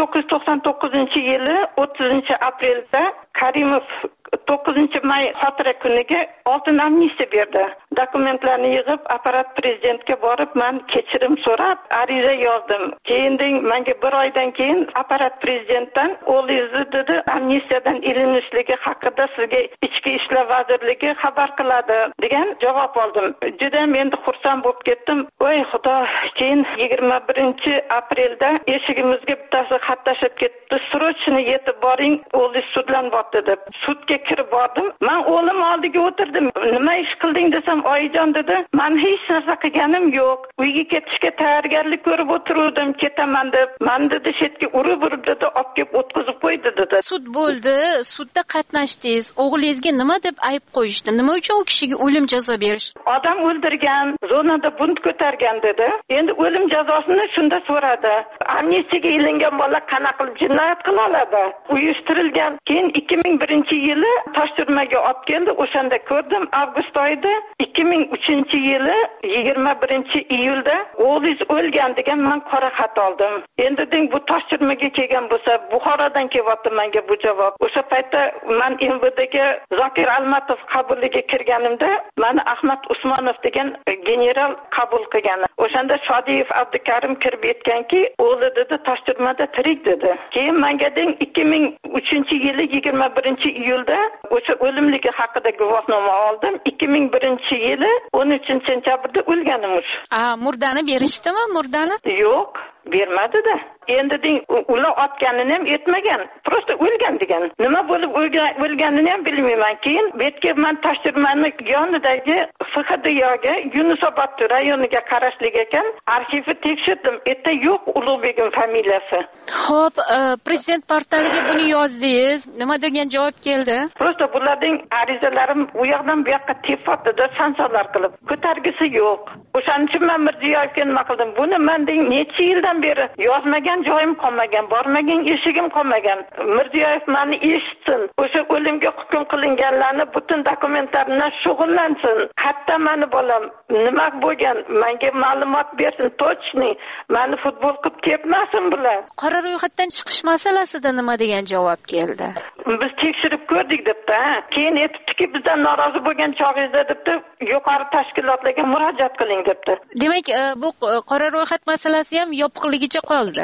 1999-yili 30-aprelda Karimov 9-may xotira kuniga oltin amnistiya berdi. Dokumentlarni yig'ib, apparat prezidentga borib, men kechirim so'rab, ariza yozdim. Keyin menga bir oydan keyin apparat prezidentdan o'g'lingizni dedi, amnistiyadan ilinishligi haqida sizga Ichki ishlar vazirligi xabar qiladi degan javob oldim. Juda men xursand bo'lib ketdim. Voy xudo, keyin 21-aprelda eshigimizga bittasi xat tashlab ketdi. Srochni yetib boring, o'g'lingiz sudlanmoqda deb. Sudga kirib bordim. Men o'g'lim oldiga o'tirdim. Nima ish qilding desam, oyijon dedi. Men hech narsa qilganim yo'q. Uyga ketishga tayyorgarlik ko'rib o'tirdim, ketaman deb. Men dedi, chetga urib dedi, olib kelib o'tkazib qo'ydi dedi. Sud bo'ldi, sudda qatnashdingiz. O'g'lingizga nima deb ayb qo'yishdi? Nima uchun u kishiga o'lim jazo berishdi? Odam o'ldirgan, zonada bunt ko'targan dedi. Endi o'lim jazosini shunda so'radi. Amnistiyaga ilingan bola qanaqa qilib jinoyat qila oladi? Uyushtirilgan. Keyin 2001-yili tosh turmaga olib keldi. O'shanda ko'rdim, avgust oyida. 2003-yili 21-iyulda o'g'lingiz o'lgan degan men qora xat oldim. Endi deng bu tosh turmaga kelgan bo'lsa, Buxorodan kelyapti menga bu javob. O'sha paytda men MVDga Zokir Almatov qabuliga kirganimda, meni Ahmad Usmonov degan general qabul qilgan. O'shanda Shodiyev Abdukarim kirib aytganki, o'g'li dedi tosh turmada tirik dedi. Keyin menga deng 2003-yili 21-iyulda o'sha o'limligi haqida guvohnoma oldim. 2001-yili 13-sentyabrda o'lganimiz. Murdani berishdimi, murdani? Yo'q, bermadi-da. Endi deng ular otganini ham aytmagan. Prosta o'lgan degan. Nima bo'lib o'lganini ham bilmayman. Keyin betga men Toshturmani yonidagi FHDYoga Yunusobod rayoniga qarashlik ekan, arxivni tekshirdim. Erta yo'q Ulug'begim familiyasi. Xo'p, prezident portaliga buni yozdingiz. Nima degan javob keldi? Prosta bularning arizalarim u yoqdan bu yoqqa tepotida sansolar qilib, ko'targisi yo'q. O'shaning uchun men Mirziyoyevga nima qildim? Buni men deng necha yildan beri yozmagan joyim qolmagan, bormagan eshigim qolmagan. Mirziyoyev meni eshitsin. O'sha o'limga hukm qilinganlarni butun dokumentlarimdan shug'ullansin. Hatto meni bolam nima bo'lgan, menga ma'lumot bersin, точный. Meni futbol qilib ketmasin bular. Qora ro'yxatdan chiqish masalasida nima degan javob keldi? Biz tekshirib ko'rdik debdi. Keyin aytibdiki, bizdan norozi bo'lgan chog'ingizda debdi, yuqori tashkilotlarga murojaat qiling debdi. Demak, bu qora ro'yxat masalasi ham yopiqligicha qoldi.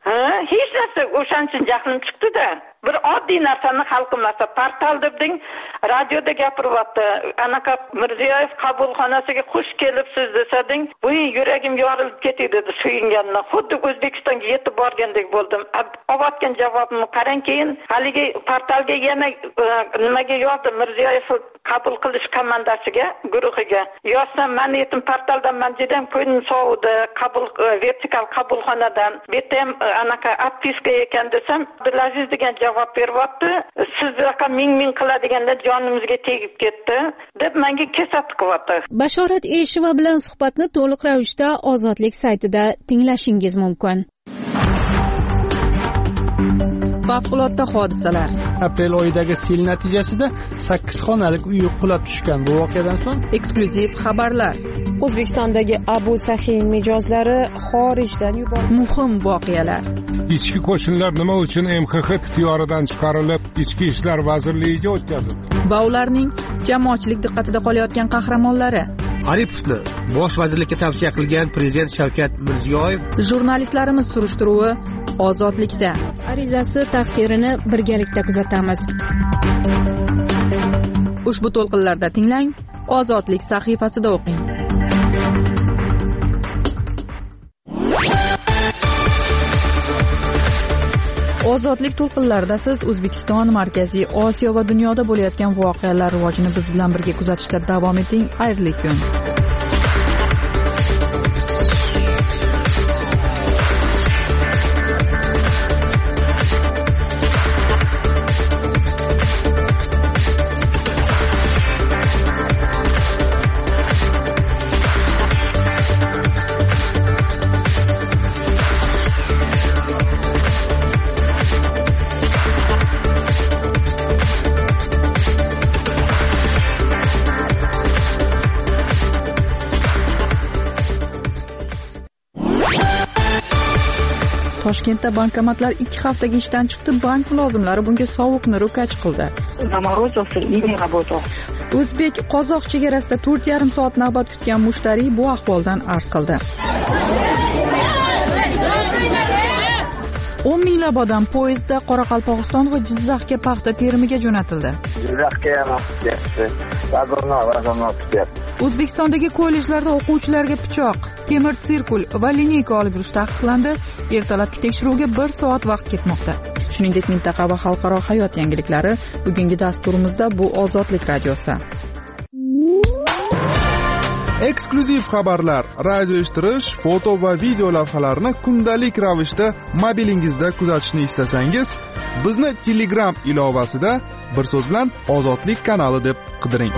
Hech narsa o'shaning uchun jahlim chiqdi-da. Bir oddiy narsani hal qilmasa, portal debding, radioda gapiryapti. Anaqa Mirziyoyev qabulxonasiga xush kelibsiz desading, bu yuragim yorilib ketdi dedi suyungandan. Xuddi O'zbekistonga yetib borgandek bo'ldim. Ovatgan javobimni qarang, keyin haligi portalga yana nimaga yozdim, Mirziyoyev qabul qilish komandasiga, guruhiga. Yozsam, men aytdim, portaldan men juda ham ko'nglim sovudi, qabul vertikal qabulxonadan. Bitta ham anaqa atpiska ekan desam, Abdulaziz degan javob beryapti. Siz raqam ming qiladiganlar jonimizga tegib ketdi deb menga kesat qilyapti. Bashorat Eshova bilan suhbatni to'liq ravishda Ozodlik saytida tinglashingiz mumkin. Favqulodda hodisalar. Aprel oyidagi sel natijasida 8 xonalik uy qulab tushgan. Bu voqeadan so'ng eksklyuziv xabarlar. O'zbekistondagi Abu Sahiy mijozlari xorijdan yuborildi. Muhim voqealar. Ichki qo'shinlar nima uchun MXX ixtiyoridan chiqarilib, Ichki ishlar vazirligiga o'tkazildi? Va ularning jamoatchilik diqqatida qolayotgan qahramonlari. Aripovni bosh vazirlikka tavsiya qilgan prezident Shavkat Mirziyoyev. Jurnalistlarimiz surishtiruvi Ozodlikda. Arizasi taqdirini birgalikda kuzatamiz. Ushbu to'lqinlarda tinglang, Ozodlik sahifasida o'qing. Ozodlik to'lqinlarida siz O'zbekiston, Markaziy Osiyo va dunyoda bo'layotgan voqealar rivojini biz bilan birga kuzatishda davom eting. Xayrli kun. Toshkentda bankomatlar 2 haftaga ishdan chiqdi. Bank mulozimlari bunga sovuqni ro'kach qildi. O'zbek-qozoq chegarasida 4,5 soat navbat kutgan mushtariy bu ahvoldan arz qildi. 10 minglab odam poyezdda Qoraqalpog'iston va Jizzaxga paxta terimiga jo'natildi. O'zbekistondagi kollejlarda o'quvchilarga pichoq, temir sirkul va lineyka olib yurish taqiqlandi. Ertalabki tekshiruvga 1 soat vaqt ketmoqda. Shuningdek, mintaqa va xalqaro hayot yangiliklari bugungi dasturimizda bu Ozodlik radiosi. Eksklyuziv xabarlar, radio eshittirish, foto va video lavhalarni kundalik ravishda mobilingizda kuzatishni istasangiz, bizni Telegram ilovasida bir so'z bilan Ozodlik kanali deb qidiring.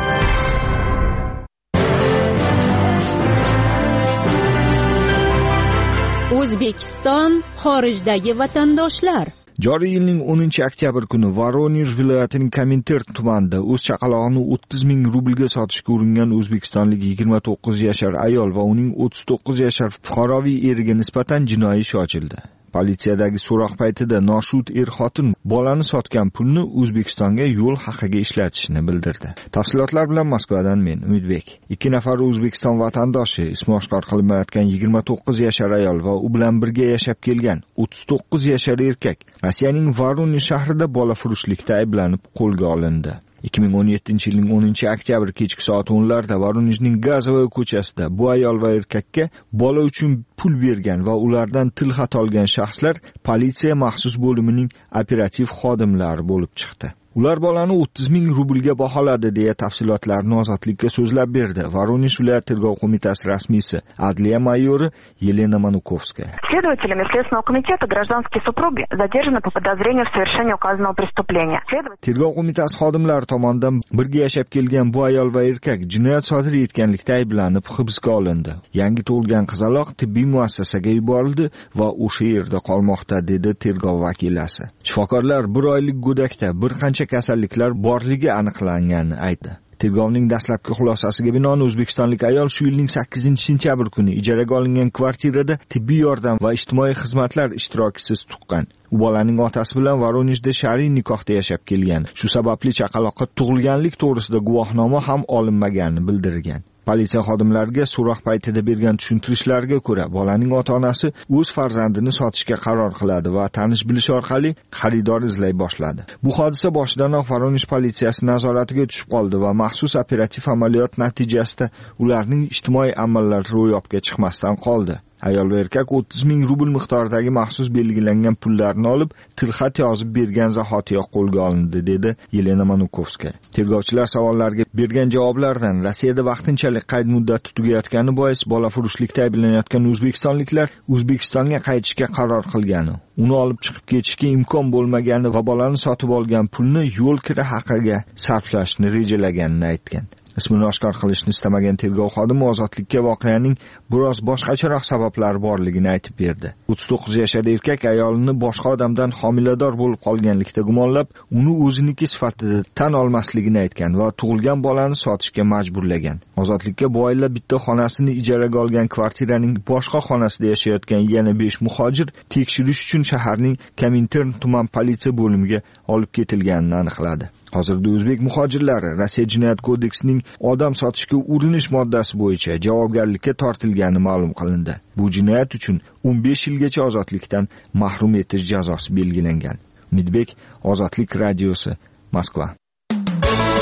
O'zbekiston xorijdagi vatandoshlar. Joriy yilning 10-oktyabr kuni Voronezh viloyatining Komintern tumanida o'z chaqalog'ini 30 ming rublga sotishga uringan o'zbekistonlik 29 yashar ayol va uning 39 yashar fuqaroviy eriga nisbatan jinoiy ish ochildi. Politsiyadagi so'roq paytida noshud er-xotin bolani sotgan pulni O'zbekistonga yo'l haqiga ishlatishini bildirdi. Tafsilotlar bilan Moskvadan men Umidbek. 2 nafar O'zbekiston vatandoshi ismi oshkor qilinmayotgan 29 yashar ayol va u bilan birga yashab kelgan 39 yashar erkak Rossiyaning Voronezh shahrida bola furushlikda ayblanib qo'lga olindi. 2017-yilning 10-oktyabr kechki soat 10larda Voronezhning Gazovoy ko'chasida bu ayol va erkakka bola uchun pul bergan va ulardan tilxat olgan shaxslar politsiya maxsus bo'limining operativ xodimlari bo'lib chiqdi. Ular bolani 30 ming rublga baholadi deya tafsilotlarni Ozodlikka so'zlab berdi. Voronezh viloyat tergov qo'mitasi rasmiysi, adliya mayori Yelena Manukovskaya. Следователями Следственного комитета гражданские супруги задержаны по подозрению в совершении указанного преступления. Tergov qo'mitasi xodimlari tomonidan birga yashab kelgan bu ayol va erkak jinoyat sodir etganlikda ayblanib hibsga olindi. Yangi tug'ilgan qizaloq tibbiy muassasaga yuborildi va o'sha yerda qolmoqda, dedi tergov vakilasi. Shifokorlar 1 oylik go'dakda bir qancha kasalliklar borligi aniqlanganini aytdi. Tergovning dastlabki xulosasiga binoan O'zbekistonlik ayol shu yilning 8-sentyabr kuni ijaraga olingan kvartirada tibbiy yordam va ijtimoiy xizmatlar ishtirokisiz tuqqan. U bolaning otasi bilan Voronezhda shar'iy nikohda yashab kelgan. Shu sababli chaqaloqqa tug'ilganlik to'g'risida guvohnoma ham olinmaganini bildirgan. Politsiya xodimlariga so'roq paytida bergan tushuntirishlarga ko'ra, bolaning ota-onasi o'z farzandini sotishga qaror qiladi va tanish-bilish orqali xaridor izlay boshladi. Bu hodisa boshidanoq Voronezh politsiyasi nazoratiga tushib qoldi va maxsus operativ amaliyot natijasida ularning ijtimoiy amallari ro'yobga chiqmasdan qoldi. Ayol va erkak 30 ming rubl miqdoridagi maxsus belgilangan pullarni olib, tilxat yozib bergan zahotiyoq qo'lga olindi, dedi Yelena Manukovskaya. Tergovchilar savollarga bergan javoblardan Rossiyada vaqtinchalik qayd muddati tugayotgani bois bola furushlikda ayblanayotgan o'zbekistonliklar O'zbekistonga qaytishga qaror qilgani, uni olib chiqib ketishga imkon bo'lmagani va bolani sotib olgan pulni yo'l kira haqiga sarflashni rejalaganini aytgan. Ismini oshkor qilishni istamagan tergov xodimi Ozodlikka voqeaning biroz boshqacharoq sabablari borligini aytib berdi. 39 yashar erkak ayolini boshqa odamdan homilador bo'lib qolganlikda gumonlab, uni o'ziniki sifatida tan olmasligini aytgan va tug'ilgan bolani sotishga majburlagan. Ozodlikka bu oila bitta xonasini ijaraga olgan kvartiraning boshqa xonasida yashayotgan yana 5 muhojir tekshirish uchun shaharning Komintern tuman politsiya bo'limiga olib ketilganini aniqladi. Hozirda o'zbek muhojirlari Rossiya jinoyat kodeksining odam sotishga urinish moddasi bo'yicha javobgarlikka tortilgani ma'lum qilindi. Bu jinoyat uchun 15 yilgacha ozodlikdan mahrum etish jazosi belgilangan. Umidbek, Ozodlik radiosi, Moskva.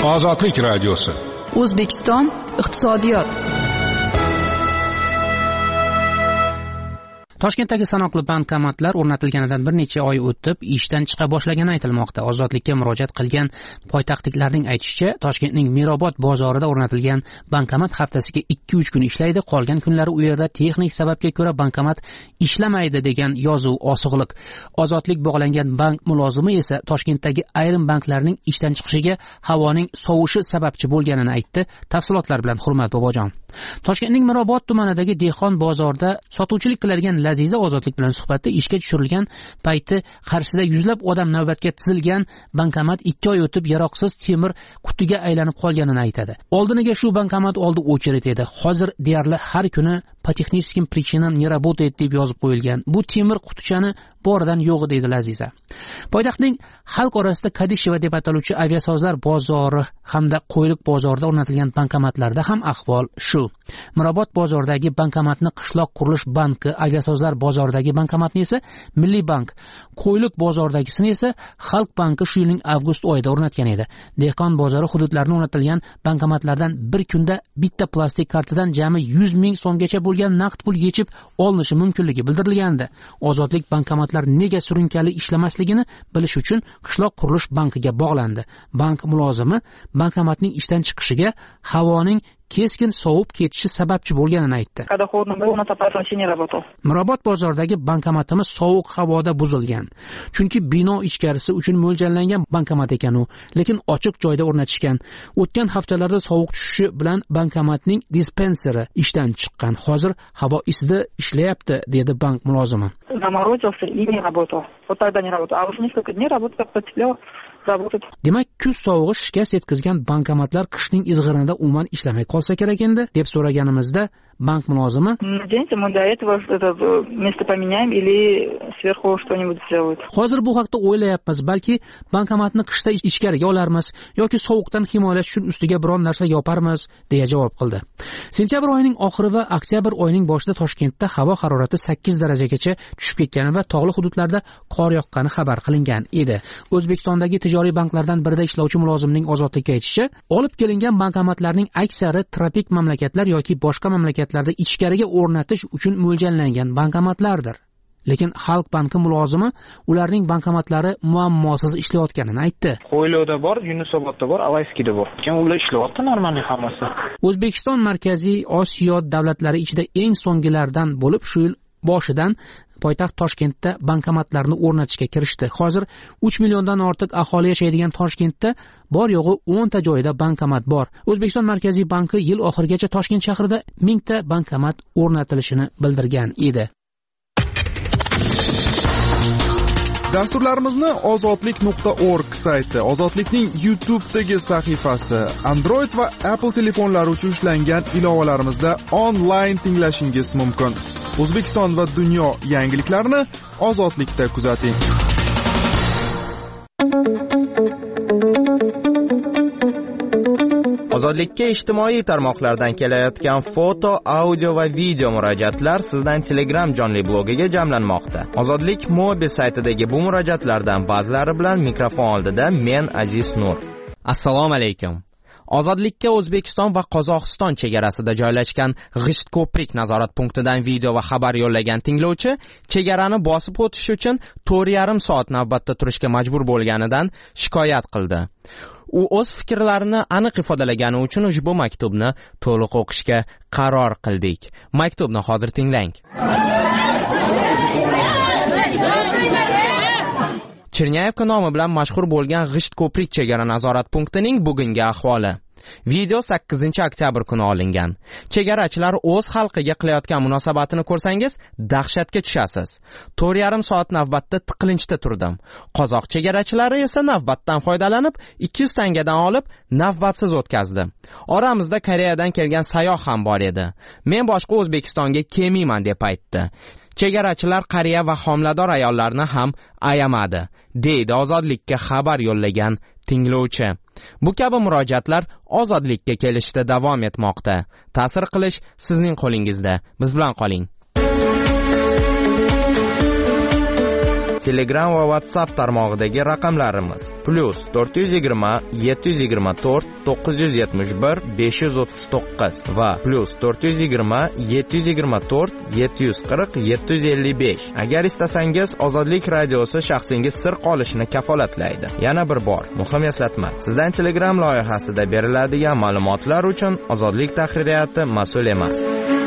Ozodlik radiosi. O'zbekiston iqtisodiyot. Toshkentdagi sanoqli bankomatlar o'rnatilganidan bir necha oy o'tib ishdan chiqa boshlagani aytilmoqda. Ozodlikka murojaat qilgan poytaxtliklarning aytishicha, Toshkentning Mirobod bozorida o'rnatilgan bankomat haftasiga 2-3 kun ishlaydi, qolgan kunlari u yerda texnik sababga ko'ra bankomat ishlamaydi degan yozuv osig'liq. Ozodlik bog'langan bank mulozimi esa Toshkentdagi ayrim banklarning ishdan chiqishiga havoning sovishi sababchi bo'lganini aytdi. Tafsilotlar bilan Hurmat Bobojon. Toshkentning Mirobod tumanidagi dehqon bozorida sotuvchilik qiladigan Laziza Ozodlik bilan suhbatda ishga tushirilgan payti qarshisida yuzlab odam navbatga tizilgan bankomat 2 oy o'tib yaroqsiz temir qutiga aylanib qolganini aytadi. Oldiniga shu bankomat oldi очередь edi. Hozir deyarli har kuni по техническим причинам не работает deb yozib qo'yilgan. Bu temir qutichani boridan yo'g'i deydi Laziza. Poytaxtning xalq orasida Kadisheva deb ataluvchi aviasozlar bozori hamda Qo'yliq bozorida o'rnatilgan bankomatlarda ham ahvol shu. Mirobod bozoridagi bankomatni Qishloq qurilish banki, aviasozlar bozoridagi bankomatni esa Milliy bank, Qo'yliq bozoridagisini esa Xalq banki shu yilning avgust oyida o'rnatgan edi. Dehqon bozori hududlarida o'rnatilgan bankomatlardan bir kunda bitta plastik kartadan jami 100 ming so'mgacha bo'lgan naqd pul yechib olinishi mumkinligi bildirilgandi. Ozodlik bankomatlar nega surunkali ishlamasligini bilish uchun Qishloq qurilish bankiga bog'landi. Bank mulozimi bankomatning ishdan chiqishiga havoning keskin sovib ketishi sababchi bo'lganini aytdi. Mirobod bozoridagi bankomatimiz sovuq havoda buzilgan. Chunki bino ichkarisi uchun mo'ljallangan bankomat ekan u, lekin ochiq joyda o'rnatishgan. O'tgan haftalarda sovuq tushishi bilan bankomatning dispenseri ishdan chiqqan. Hozir havo isida ishlayapti, dedi bank mulozimi. Demak, kuz sovug'i shikast yetkazgan bankomatlar qishning izg'irinida umuman ishlamay qolsa kerak endi, deb so'raganimizda bank mulozimi hozir bu haqda o'ylayapmiz, balki bankomatni qishda ichkariga olarmiz yoki sovuqdan himoyalash uchun ustiga biron narsa yoparmiz, deya javob qildi. Sentyabr oyining oxiri va oktyabr oyining boshida Toshkentda havo harorati 8 darajagacha tushib ketgani va tog'li hududlarda qor yoqqani xabar qilingan edi. O'zbekistondagi tijoriy banklardan birida ishlovchi mulozimning Ozodlikka aytishicha, olib kelingan bankomatlarning aksari tropik mamlakatlar yoki boshqa mamlakatlarda ichkariga o'rnatish uchun mo'ljallangan bankomatlardir. Lekin Xalq banki mulozimi ularning bankomatlari muammosiz ishlayotganini aytdi. Qo'yliqda bor, Yunusobodda bor, Alayskida bor. Ular ishlayapti normalniy hammasi. O'zbekiston Markaziy Osiyo davlatlari ichida eng so'nggilardan bo'lib, shu yil boshidan poytaxt Toshkentda bankomatlarni o'rnatishga kirishdi. Hozir 3 milliondan ortiq aholi yashaydigan Toshkentda bor yo'g'i 10 ta joyda bankomat bor. O'zbekiston Markaziy banki yil oxirigacha Toshkent shahrida 1000 ta bankomat o'rnatilishini bildirgan edi. Dasturlarimizni ozodlik.org sayti, Ozodlikning YouTube'dagi sahifasi, Android va Apple telefonlari uchun ishlangan ilovalarimizda onlayn tinglashingiz mumkin. O'zbekiston va dunyo yangiliklarini Ozodlikda kuzating. Ozodlikka ijtimoiy tarmoqlardan kelayotgan foto, audio va video murojaatlar sizdan Telegram jonli blogiga jamlanmoqda. Ozodlik mobil saytidagi bu murojaatlardan ba'zilari bilan mikrofon oldida men Aziz Nur. Assalomu alaykum. Ozodlikka O'zbekiston va Qozog'iston chegarasida joylashgan G'isht ko'prik nazorat punktidan video va xabar yo'llagan tinglovchi chegarani bosib o'tish uchun 4,5 soat navbatda turishga majbur bo'lganidan shikoyat qildi. U o'z fikrlarini aniq ifodalagani uchun ushbu maktubni to'liq o'qishga qaror qildik. Maktubni hozir tinglang. Chernayevka nomi bilan mashhur bo'lgan G'isht ko'prik chegara nazorat punktining bugungi ahvoli. Video 8-oktyabr kuni olingan. Chegarachilar o'z xalqiga qilayotgan munosabatini ko'rsangiz, dahshatga tushasiz. 4,5 soat navbatda tiqilinchda turdim. Qozoq chegarachilari esa navbatdan foydalanib 200 tangadan olib navbatsiz o'tkazdi. Oramizda Koreyadan kelgan sayyoh ham bor edi. Men boshqa O'zbekistonga kelmayman deb aytdi. Chegarachilar qariya va homilador ayollarni ham ayamadi, deydi Ozodlikka xabar yo'llagan tinglovchi. Bu kabi murojaatlar Ozodlikka kelishda davom etmoqda. Ta'sir qilish sizning qo'lingizda. Biz bilan qoling. Telegram va WhatsApp tarmog'idagi raqamlarimiz +420 724 971 539 va +420 724 740 755. Agar istasangiz, Ozodlik radiosi shaxsingiz sir qolishini kafolatlaydi. Yana bir bor muhim eslatma: sizdan Telegram loyihasida beriladigan ma'lumotlar uchun Ozodlik tahririyati mas'ul emas.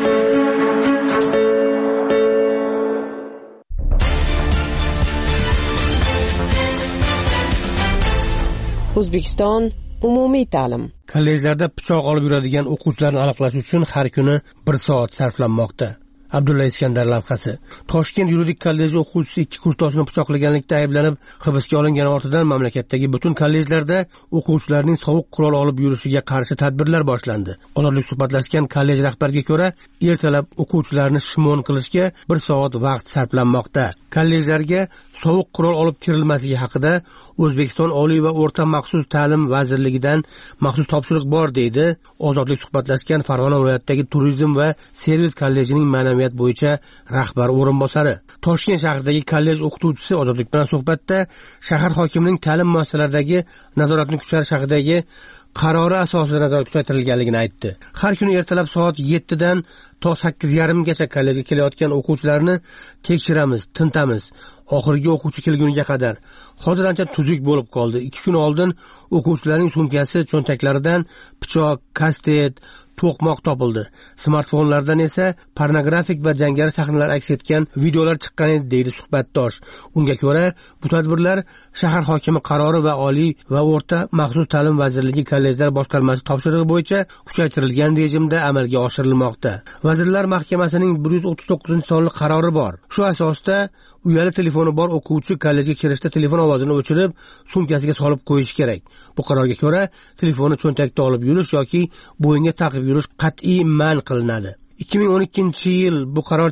O'zbekiston umumiy ta'lim. Kollejlarda pichoq olib yuradigan o'quvchilarni aniqlash uchun har kuni 1 soat sarflanmoqda. Abdulla Iskandar lavhasi. Toshkent yuridik kolleji o'quvchisi 2 kursdoshini pichoqlaganlikda ayblanib hibsga olingani ortidan mamlakatdagi butun kollejlarda o'quvchilarning sovuq qurol olib yurishiga qarshi tadbirlar boshlandi. Ozodlik suhbatlashgan kollej rahbariga ko'ra, ertalab o'quvchilarni shimon qilishga 1 soat vaqt sarflanmoqda. Kollejlarga sovuq qurol olib kirilmasligi haqida O'zbekiston Oliy va o'rta maxsus ta'lim vazirligidan maxsus topshiriq bor deydi Ozodlik suhbatlashgan Farg'ona viloyatidagi turizm va servis kollejining ma'naviyat bo'yicha rahbar o'rinbosari. Toshkent shahridagi kollej o'qituvchisi Ozodlik bilan suhbatda shahar hokimining ta'lim muassasalaridagi nazoratni kuchaytirish haqidagi qarori asosida nazorat kuchaytirilganligini aytdi. Har kuni ertalab soat 7 dan to 8:30 gacha kollejga kelayotgan o'quvchilarni tekshiramiz, tintamiz. Oxirgi o'quvchi kelguniga qadar. Hozir ancha tuzuk bo'lib qoldi. 2 kun oldin o'quvchilarning sumkasi, cho'ntaklaridan pichoq, kastet, to'qmoq topildi. Smartfonlardan esa pornografik va jangari sahnalar aks etgan videolar chiqqan edi, deydi suhbatdosh. Unga ko'ra, bu tadbirlar shahar hokimi qarori va Oliy va o'rta maxsus ta'lim vazirligi kollejlar boshqarmasi topshirig'i bo'yicha kuchaytirilgan rejimda amalga oshirilmoqda. Vazirlar Mahkamasining 139-sonli qarori bor. Shu asosda uyali telefoni bor o'quvchi kollejga kirishda telefon ovozini o'chirib, sumkasiga solib qo'yish kerak. Bu qarorga ko'ra, telefonni cho'ntakda olib yurish yoki bo'yinga taqib yurish qat'iy man qilinadi. 2012-yil bu qaror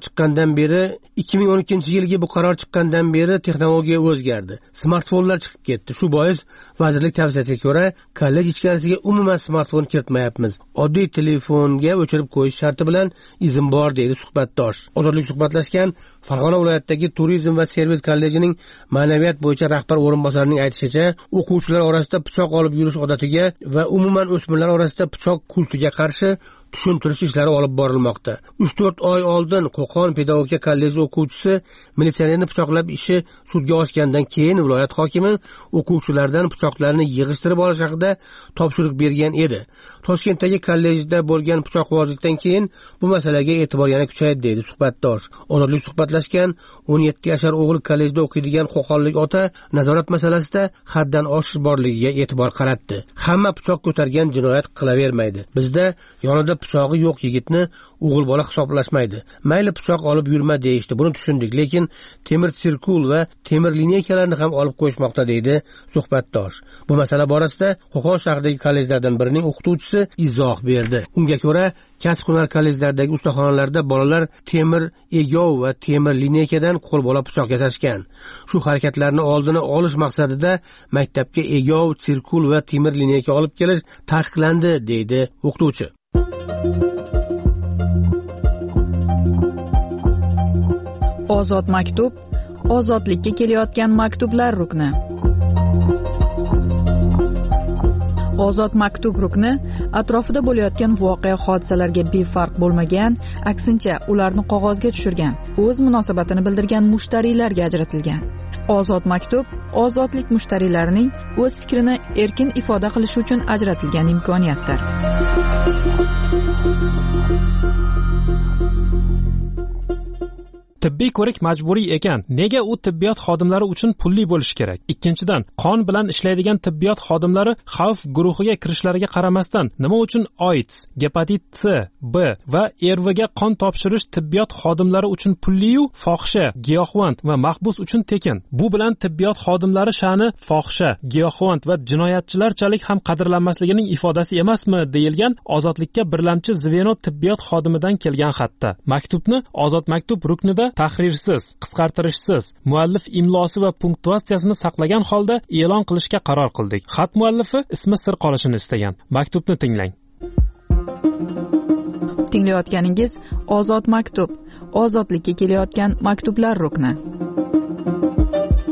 chiqqandan beri texnologiya o'zgardi. Smartfonlar chiqib ketdi. Shu bois vazirlik tavsiyasiga ko'ra kollej ichkarisiga umuman smartfon kiritmayapmiz. Oddiy telefonga o'chirib qo'yish sharti bilan izn bor, deydi suhbatdosh. Ozodlik suhbatlashgan Farg'ona viloyatidagi turizm va servis kollejining ma'naviyat bo'yicha rahbar o'rinbosarining aytishicha, o'quvchilar orasida pichoq olib yurish odatiga va umuman o'smirlar orasida pichoq kultiga qarshi tushuntirish ishlari olib borilmoqda. 3-4 oy oldin Qo'qon pedagogika kolleji o'quvchisi militsionerni pichoqlab ishi sudga oshgandan keyin viloyat hokimi o'quvchilardan pichoqlarni yig'ishtirib olish haqida topshiriq bergan edi. Toshkentdagi kollejda bo'lgan pichoqbozlikdan keyin bu masalaga e'tibor yana kuchaydi, deydi suhbatdosh. Ozodlik suhbatlashgan 17 yashar o'g'il kollejda o'qiydigan qo'qonlik ota nazorat masalasida haddan oshish borligiga e'tibor qaratdi. Hamma pichoq ko'targan jinoyat qilavermaydi. Bizda yonida pichog'i yo'q yigitni o'g'il bola hisoblashmaydi. Mayli pichoq olib yurma deyishdi, buni tushundik, lekin temir sirkul va temir lineykalarni ham olib qo'yishmoqda, deydi suhbatdosh. Bu masala borasida Qo'qon shahridagi kollejlardan birining o'qituvchisi izoh berdi. Unga ko'ra, kasb-hunar kollejlaridagi ustaxonalarda bolalar temir egov va temir lineykadan qo'lbola pichoq yasashgan. Shu harakatlarni oldini olish maqsadida maktabga egov, sirkul va temir lineyka olib kelish taqiqlandi, deydi o'qituvchi. Ozod maktub, ozodlikka kelayotgan maktublar rukni. Ozod maktub rukni atrofida bo'layotgan voqea hodisalarga befarq bo'lmagan, aksincha ularni qog'ozga tushirgan, o'z munosabatini bildirgan mushtariylarga ajratilgan. Ozod maktub ozodlik mushtariylarining o'z fikrini erkin ifoda qilishi uchun ajratilgan imkoniyatdir. Tibbiy ko'rik majburiy ekan, nega u tibbiyot xodimlari uchun pulli bo'lishi kerak? Ikkinchidan, qon bilan ishlaydigan tibbiyot xodimlari xavf guruhiga kirishlariga qaramasdan nima uchun AIDS, gepatit C, B va ERVga qon topshirish tibbiyot xodimlari uchun pulli-yu, fohisha, giyohvand va mahbus uchun tekin? Bu bilan tibbiyot xodimlari sha'ni fohisha, giyohvand va jinoyatchilarchalik ham qadrlanmasligining ifodasi emasmi, deyilgan Ozodlikka birlamchi zveno tibbiyot xodimidan kelgan xatda. Maktubni Ozod maktub ruknida tahrirsiz, qisqartirishsiz, muallif imlosi va punktuatsiyasini saqlagan holda e'lon qilishga qaror qildik. Xat muallifi ismi sir qolishini istagan. Maktubni tinglang. Tinglayotganingiz Ozod maktub, ozodlikka kelayotgan maktublar rukni.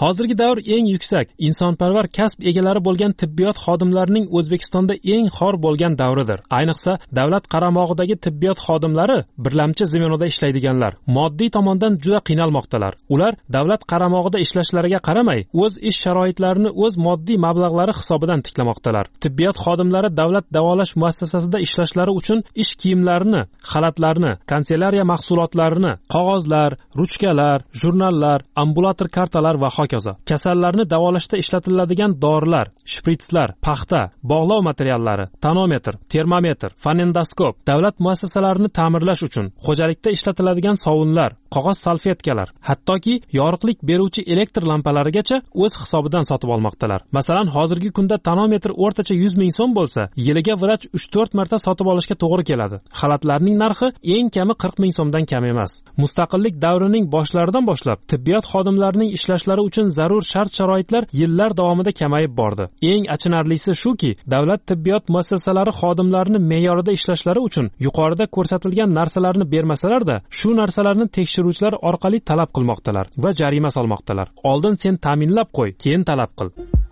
hozirgi davr eng yuksak insonparvar kasb egalari bo'lgan tibbiyot xodimlarining O'zbekistonda eng xor bo'lgan davridir. Ayniqsa davlat qaramog'idagi tibbiyot xodimlari birlamchi zmenoda ishlaydiganlar moddiy tomondan juda qiynalmoqdalar. Ular davlat qaramog'ida ishlashlariga qaramay, o'z ish sharoitlarini o'z moddiy mablag'lari hisobidan tiklamoqdalar. Tibbiyot xodimlari davlat davolash muassasasida ishlashlari uchun ish kiyimlarini, xalatlarni, kanselyariya mahsulotlarini, qog'ozlar, ruchkalar, jurnallar, ambulator kartalar va hokazo. Kasallarni davolashda ishlatiladigan dorilar, shpritslar, paxta, bog'lov materiallari, tonometr, termometr, fonendoskop, davlat muassasalarini ta'mirlash uchun xo'jalikda ishlatiladigan sovunlar, qog'oz salfetkalar, hattoki yorug'lik beruvchi elektr lampalarigacha o'z hisobidan sotib olmoqdalar. Masalan, hozirgi kunda tonometr o'rtacha 100 ming so'm bo'lsa, yiliga vrach 3-4 marta sotib olishga to'g'ri keladi. Xalatlarning narxi eng kami 40 ming so'mdan kam emas. Mustaqillik davrining boshlaridan boshlab tibbiyot xodimlarining ishlashlari uchun zarur shart-sharoitlar yillar davomida kamayib bordi. Eng achinarlisi shuki, davlat tibbiyot muassasalari xodimlarini me'yorida ishlashlari uchun yuqorida ko'rsatilgan narsalarni bermasalar-da, shu narsalarni tekshiruvchilar orqali talab qilmoqdalar va jarima solmoqdalar. Oldin sen ta'minlab qo'y, keyin talab qil.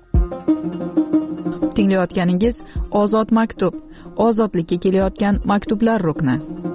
Tinglayotganingiz Ozod maktub, ozodlikka kelayotgan maktublar rukni.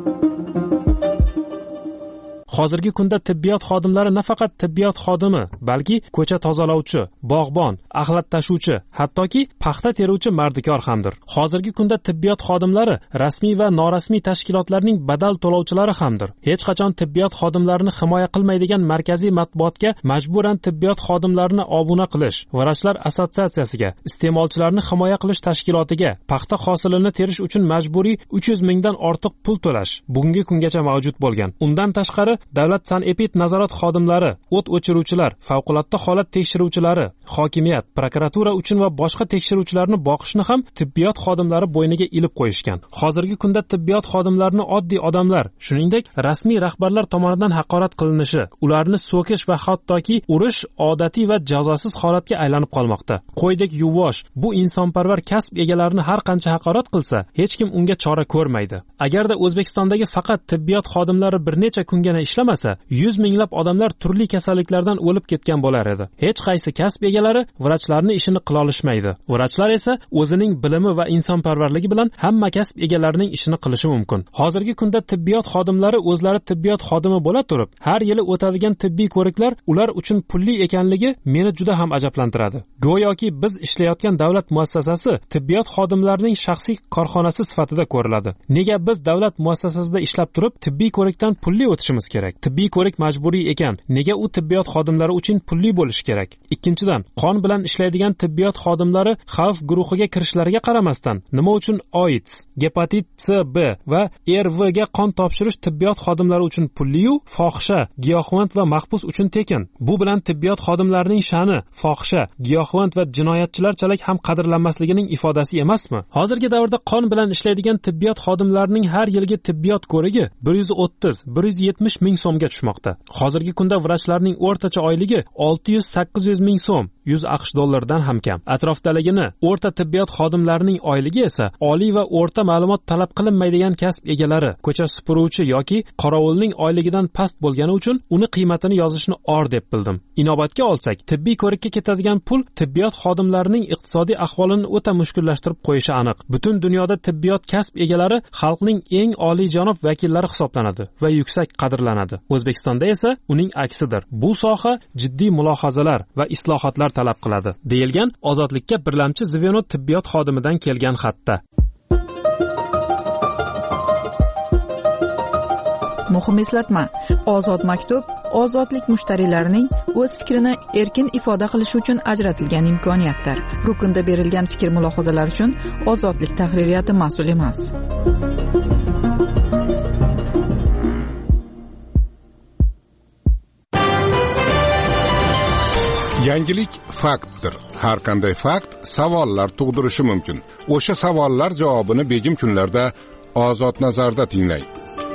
Hozirgi kunda tibbiyot xodimlari nafaqat tibbiyot xodimi, balki ko'cha tozalovchi, bog'bon, axlat tashuvchi, hattoki paxta teruvchi mardikor hamdir. Hozirgi kunda tibbiyot xodimlari rasmiy va norasmiy tashkilotlarning badal to'lovchilari hamdir. Hech qachon tibbiyot xodimlarini himoya qilmaydigan markaziy matbuotga majburan tibbiyot xodimlarini obuna qilish, vrachlar assotsiatsiyasiga, iste'molchilarni himoya qilish tashkilotiga paxta hosilini terish uchun majburiy 300 mingdan ortiq pul to'lash bugungi kungacha mavjud bo'lgan. Undan tashqari davlat sanepid nazorat xodimlari, o't o'chiruvchilar, favqulodda holat tekshiruvchilari, hokimiyat, prokuratura uchun va boshqa tekshiruvchilarni boqishni ham tibbiyot xodimlari bo'yniga ilib qo'yishgan. Hozirgi kunda tibbiyot xodimlarini oddiy odamlar, shuningdek rasmiy rahbarlar tomonidan haqorat qilinishi, ularni so'kish va hattoki urish odatiy va jazosiz holatga aylanib qolmoqda. Qo'ydek yuvosh, bu insonparvar kasb egalarini har qancha haqorat qilsa, hech kim unga chora ko'rmaydi. Agarda O'zbekistondagi faqat tibbiyot xodimlari bir necha kungina ishlamasa, 100 minglab odamlar turli kasalliklardan o'lib ketgan bo'lar edi. Hech qaysi kasb egalari vrachlarni ishini qila olishmaydi. Vrachlar esa o'zining bilimi va insonparvarligi bilan hamma kasb egalarining ishini qilishi mumkin. Hozirgi kunda tibbiyot xodimlari o'zlari tibbiyot xodimi bo'la turib, har yili o'tadigan tibbiy ko'riklar ular uchun pulli ekanligi meni juda ham ajablantiradi. Go'yoki biz ishlayotgan davlat muassasasi tibbiyot xodimlarining shaxsiy korxonasi sifatida ko'riladi. Nega biz davlat muassasasida ishlab turib tibbiy ko'rikdan pulli o'tishimiz kerak? Tibbiy ko'rik majburiy ekan, nega u tibbiyot xodimlari uchun pulli bo'lishi kerak? Ikkinchidan, qon bilan ishlaydigan tibbiyot xodimlari xavf guruhiga kirishlariga qaramasdan, nima uchun AIDS, gepatit C, B va RV ga qon topshirish tibbiyot xodimlari uchun pulli-yu, fohisha, giyohvand va mahbus uchun tekin? Bu bilan tibbiyot xodimlarining sha'ni, fohisha, giyohvand va jinoyatchilarchalik ham qadrlanmasligining ifodasi emasmi? Hozirgi davrda qon bilan ishlaydigan tibbiyot xodimlarining har yilgi tibbiyot ko'rigi 130-170 ming so'mga tushmoqda. Hozirgi kunda vrachlarning o'rtacha oyligi 600-800 ming so'm, 100 AQSh dollaridan ham kam. Atrofdaligini o'rta tibbiyot xodimlarining oyligi esa oliy va o'rta ma'lumot talab qilinmaydigan kasb egalari, ko'cha supuruvchi yoki qorovulning oyligidan past bo'lgani uchun uni qiymatini yozishni or deb bildim. Inobatga olsak, tibbiy ko'rikka ketadigan pul tibbiyot xodimlarining iqtisodiy ahvolini o'ta mushkullashtirib qo'yishi aniq. Butun dunyoda tibbiyot kasb egalari xalqning eng oliyjanob vakillari hisoblanadi va yuksak qadrlanadi. O'zbekistonda esa uning aksidir. Bu soha jiddiy mulohazalar va islohotlar talab qiladi, deyilgan Ozodlikka birlamchi zveno tibbiyot xodimidan kelgan xatda. Muhim eslatma: Ozod maktub ozodlik mushtariylarining o'z fikrini erkin ifoda qilishi uchun ajratilgan imkoniyatdir. Rukunda berilgan fikr mulohazalar uchun Ozodlik tahririyati mas'ul emas. Yangilik faktdir. Har qanday fakt savollar tug'dirishi mumkin. O'sha savollar javobini begim kunlarda Ozod nazarda tinglang.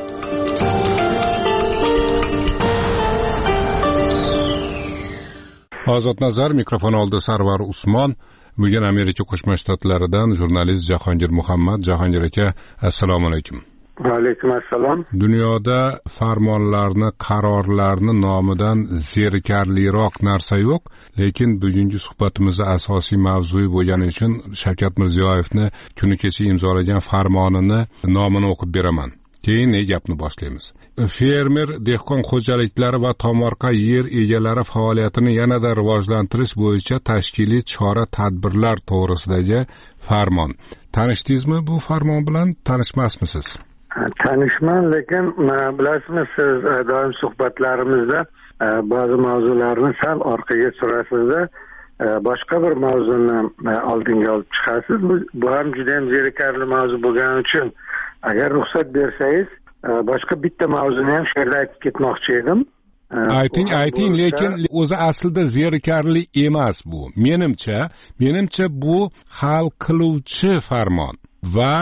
Ozod nazar mikrofon oldi Sarvar Usmon. Bugun Amerika Qo'shma Shtatlaridan jurnalist Jahongir Muhammad. Jahongir aka, assalomu alaykum. Alaykum assalom. Dunyoda farmonlarni, qarorlarni nomidan zerikarliroq narsa yo'q, lekin bugungi suhbatimizda asosiy mavzu bo'lgani uchun Shavkat Mirziyoyevni kuni kecha imzolagan farmonini nomini o'qib beraman. Keyin gapni boshlaymiz. Fermer dehqon xo'jaliklari va tomorqa yer egalari faoliyatini yanada rivojlantirish bo'yicha tashkiliy chora-tadbirlar to'g'risidagi farmon. Tanishdingizmi bu farmon bilan, tanishmasmisiz? Tanishman, lekin bilasizmi, siz doim suhbatlarimizda ba'zi mavzularni sal orqaga surasizda, boshqa bir mavzuni oldinga olib chiqasiz. Bu ham juda ham zerikarli mavzu bo'lgani uchun agar ruxsat bersangiz, boshqa bitta mavzuni ham shu yerda aytib ketmoqchi edim. Ayting, lekin o'zi aslida zerikarli emas bu. Menimcha bu hal qiluvchi farmon. Va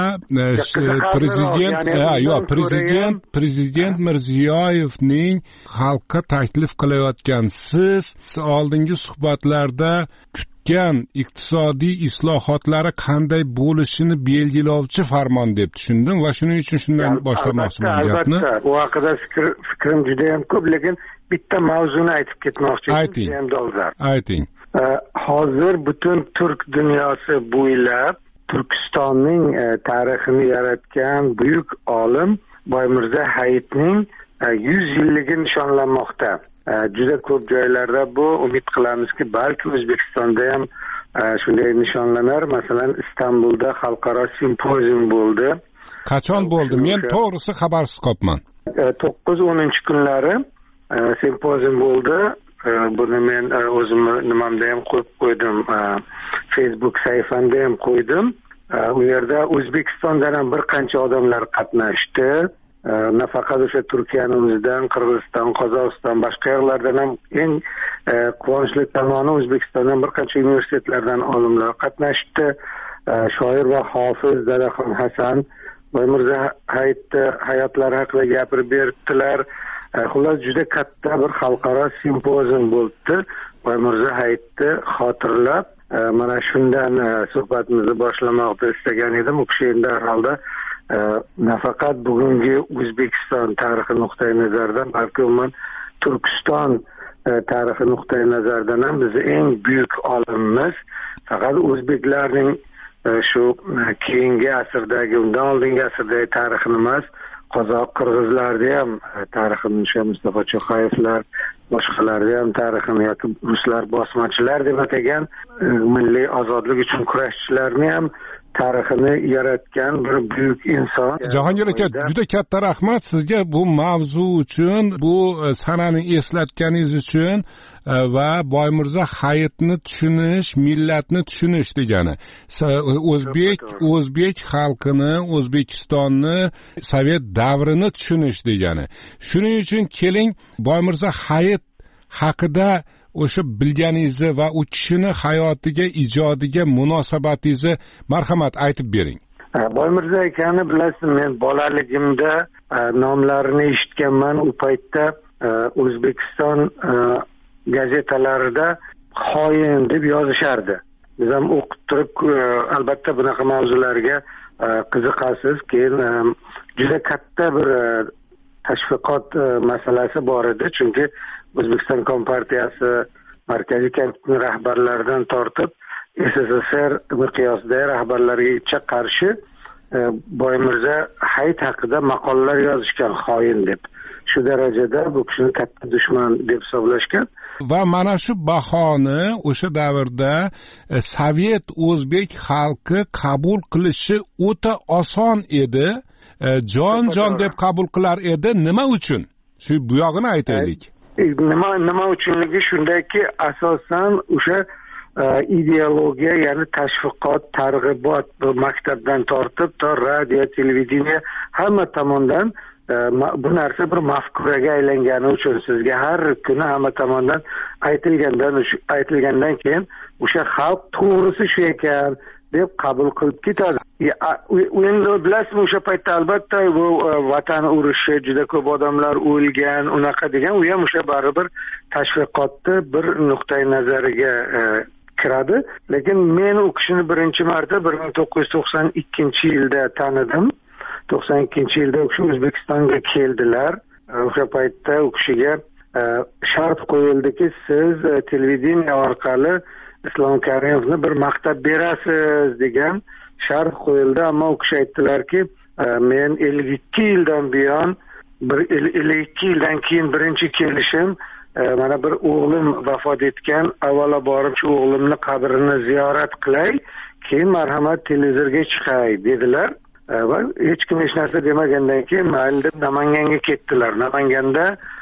prezident Mirziyoyevning xalqqa taklif qilayotgan, siz oldingi suhbatlarda kutgan iqtisodiy islohotlari qanday bo'lishini belgilovchi farmon deb tushundim va shuning uchun shundan boshlamoqchiman gapni. Albatta, bu haqida fikrim juda ham ko'p, lekin bitta mavzuni aytib ketmoqchi edim. Ayting. Hozir butun turk dunyosi bo'ylab Turkistonning tarixini yaratgan buyuk olim Boymirza Hayitning 100 yilligi nishonlanmoqda. Juda ko'p joylarda bu, umid qilamizki, balki O'zbekistonda ham shunday nishonlanar. Masalan, Istanbulda xalqaro simpozium bo'ldi. Qachon bo'ldi? Men to'g'risi xabarsiz qolibman. 9-10 kunlari simpozium bo'ldi. Buni men o'zim nimamda ham qo'yib qo'ydim, Facebook sahifamda ham qo'ydim. U yerda O'zbekistondan ham bir qancha odamlar qatnashdi. Nafaqat o'sha Turkiyani o'zidan, Qirg'iziston, Qozog'iston, boshqa yerlardan ham eng quvonchli tomoni O'zbekistondan bir qancha universitetlardan olimlar qatnashdi. Shoir va hofiz Dadaxon Hasan Boymirza Hayitni hayotlari haqida gapirib berdilar. Xullas juda katta bir xalqaro simpozium bo'ldi. Boymirza Hayitni xotirlab, mana shundan suhbatimizni boshlamoqni istagan edim. U kishi endi holda nafaqat bugungi O'zbekiston tarixi nuqtai nazaridan, balki umuman Turkiston tarixi nuqtai nazaridan ham bizni eng buyuk olimimiz. Faqat o'zbeklarning shu keyingi asrdagi, undan oldingi asrdagi tarixini emas, qozoq, qirg'izlarda ham tarixini, o'sha Mustafa Cho'qayevlar, boshqalarda ham tarixini, yoki ruslar bosmachilar deb atagan milliy ozodlik uchun kurashchilarni ham tarixini yaratgan bir buyuk inson. Jahongir aka, juda katta rahmat sizga bu mavzu uchun, bu sanani eslatganingiz uchun va Boymirza Hayitni tushunish, millatni tushunish degani. O'zbek xalqini, O'zbekistonni, Sovet davrini tushunish degani. Shuning uchun keling, Boymirza Hayit haqida o'sha bilganingizni va u kishini hayotiga, ijodiga munosabatingizni marhamat aytib bering. Boymirza akani bilasiz, men bolaligimda nomlarini eshitganman. U paytda O'zbekiston gazetalarida xoin deb yozishardi. Biz ham o'qib turib, albatta bunaqa mavzularga qiziqasiz. Keyin juda katta bir tashviqot masalasi bor edi, chunki O'zbekiston Kompartiyasi markaziy komitetining rahbarlaridan tortib SSSR miqyosidagi rahbarlarga qarshi Boymirza Hayit haqida maqolalar yozishgan, xoin deb. Shu darajada bu kishini katta dushman deb hisoblashgan. Va mana shu bahoni o'sha davrda Sovet o'zbek xalqi qabul qilishi o'ta oson edi. Jon deb qabul qilar edi. Nima uchun? Shu bu yog'ini aytaylik. Nima uchunligi shundaki, asosan o'sha ideologiya, ya'ni tashviqot, targ'ibot, maktabdan tortib to radio, televideniya hamma tomondan bu narsa bir mafkuraga aylangani uchun sizga har kuni hamma tomondan aytilgandan keyin o'sha xalq to'g'risi shu ekan deb qabul qilib ketadi. Endi bilasizmi, o'sha paytda albatta bu vatan urushi, juda ko'p odamlar o'lgan, unaqa degan, u ham o'sha baribir tashviqotni bir nuqtai nazariga kiradi. Lekin men u kishini birinchi marta 1992 yilda tanidim. 92-yilda u kishi O'zbekistonga keldilar. O'sha paytda u kishiga shart qo'yildiki, siz televideniya orqali Islom Karimovni bir maqtab berasiz degan shart qo'yildi. Ammo u kishi aytdilarki, men 52 yildan buyon 52 yildan keyin birinchi kelishim, mana bir o'g'lim vafot etgan, avvalo borib shu o'g'limni qabrini ziyorat qilay, keyin marhamat televizorga chiqay dedilar. Va hech kim hech narsa demagandan keyin mayli deb Namanganga ketdilar. Namanganda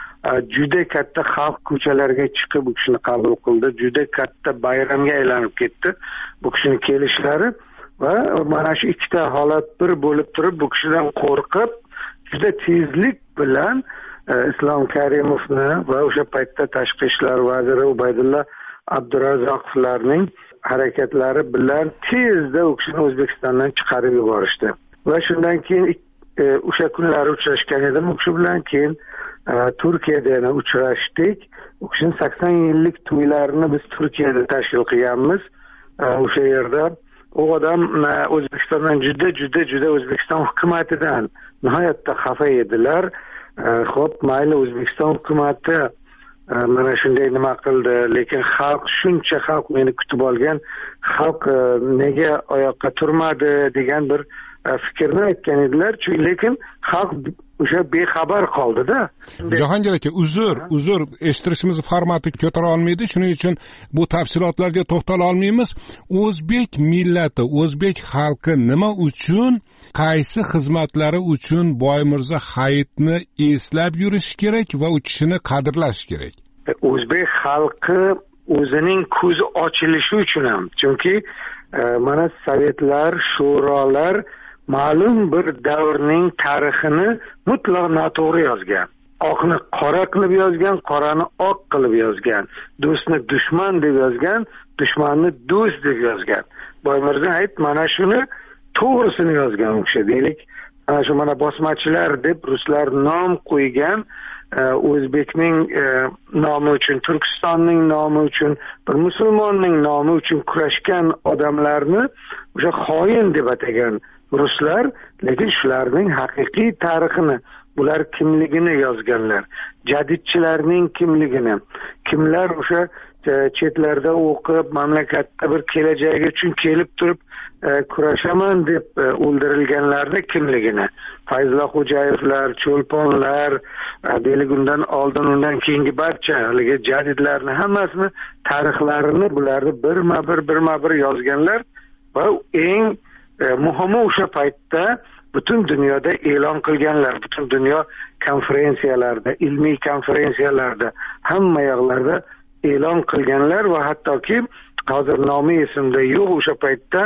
juda katta xalq ko'chalarga chiqib bu kishini qabul qildi. Juda katta bayramga aylanib ketdi bu kishini kelishlari. Va mana shu ikkita holat bir bo'lib turib, bu kishidan qo'rqib juda tezlik bilan Islom Karimovni va o'sha paytda tashqi ishlar vaziri Ubaydulla Abdurazzoqovlarning harakatlari bilan tezda u kishini O'zbekistondan chiqarib yuborishdi. Va shundan keyin o'sha kunlari uchrashgan edim u kishi bilan. Keyin Turkiyada yana uchrashdik. U kishining 80 yillik to'ylarini biz Turkiyada tashkil qilganmiz. O'sha yerda u odam O'zbekistondan juda O'zbekiston hukumatidan nihoyatda xafa edilar. Xo'p, mayli O'zbekiston hukumati mana shunday nima qildi, lekin xalq, shuncha xalq meni kutib olgan, xalq nega oyoqqa turmadi degan bir fikrni aytgan edilar. Lekin xalq o'sha bexabar qoldi-da. Jahongir aka, uzr, eshittirishimiz formati ko'tara olmaydi, shuning uchun bu tafsilotlarga to'xtala olmaymiz. O'zbek millati, o'zbek xalqi nima uchun, qaysi xizmatlari uchun Boymirzo Hayitni eslab yurish kerak va u kishini qadrlash kerak? O'zbek xalqi o'zining ko'zi ochilishi uchun ham, chunki mana sovetlar, sho'rolar ma'lum bir davrning tarixini mutlaq noto'g'ri yozgan. Oqni qora qilib yozgan, qorani oq qilib yozgan. Do'stni dushman deb yozgan, dushmanni do'st deb yozgan. Boymirzo Hayit mana shuni to'g'risini yozgan u kishi. Deylik, ana shu mana bosmachilar deb ruslar nom qo'ygan, o'zbekning nomi uchun, Turkistonning nomi uchun, bir musulmonning nomi uchun kurashgan odamlarni o'sha xoin deb atagan ruslar, lekin shularning haqiqiy tarixini, bular kimligini yozganlar. Jadidchilarning kimligini, kimlar o'sha chetlarda o'qib, mamlakatda bir kelajagi uchun kelib turib kurashaman deb o'ldirilganlarni kimligini, Fayzullo Xo'jayevlar, Cho'lponlar, deylik undan oldin, undan keyingi barcha haligi jadidlarni hammasini tarixlarini bularni birma-bir yozganlar va eng muhimi o'sha paytda butun dunyoda e'lon qilganlar. Butun dunyo konferensiyalarda, ilmiy konferensiyalarda, hamma yoqlarda e'lon qilganlar va hattoki hozir nomi esimda yo'q, o'sha paytda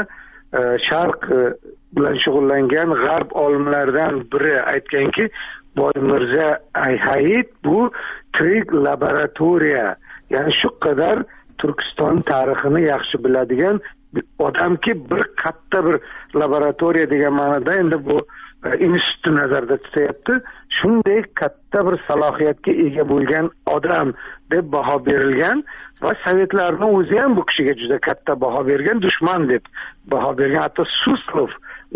sharq bilan shug'ullangan g'arb olimlaridan biri aytganki, Boymirzo Hayit bu tirik laboratoriya, ya'ni shu qadar Turkiston tarixini yaxshi biladigan odamki, bir katta bir laboratoriya degan ma'noda endi bu institutni nazarda tutyapti. Shunday katta bir salohiyatga ega bo'lgan odam deb baho berilgan va sovetlarni o'zi ham bu kishiga juda katta baho bergan, dushman deb baho bergan. Hatto Suslov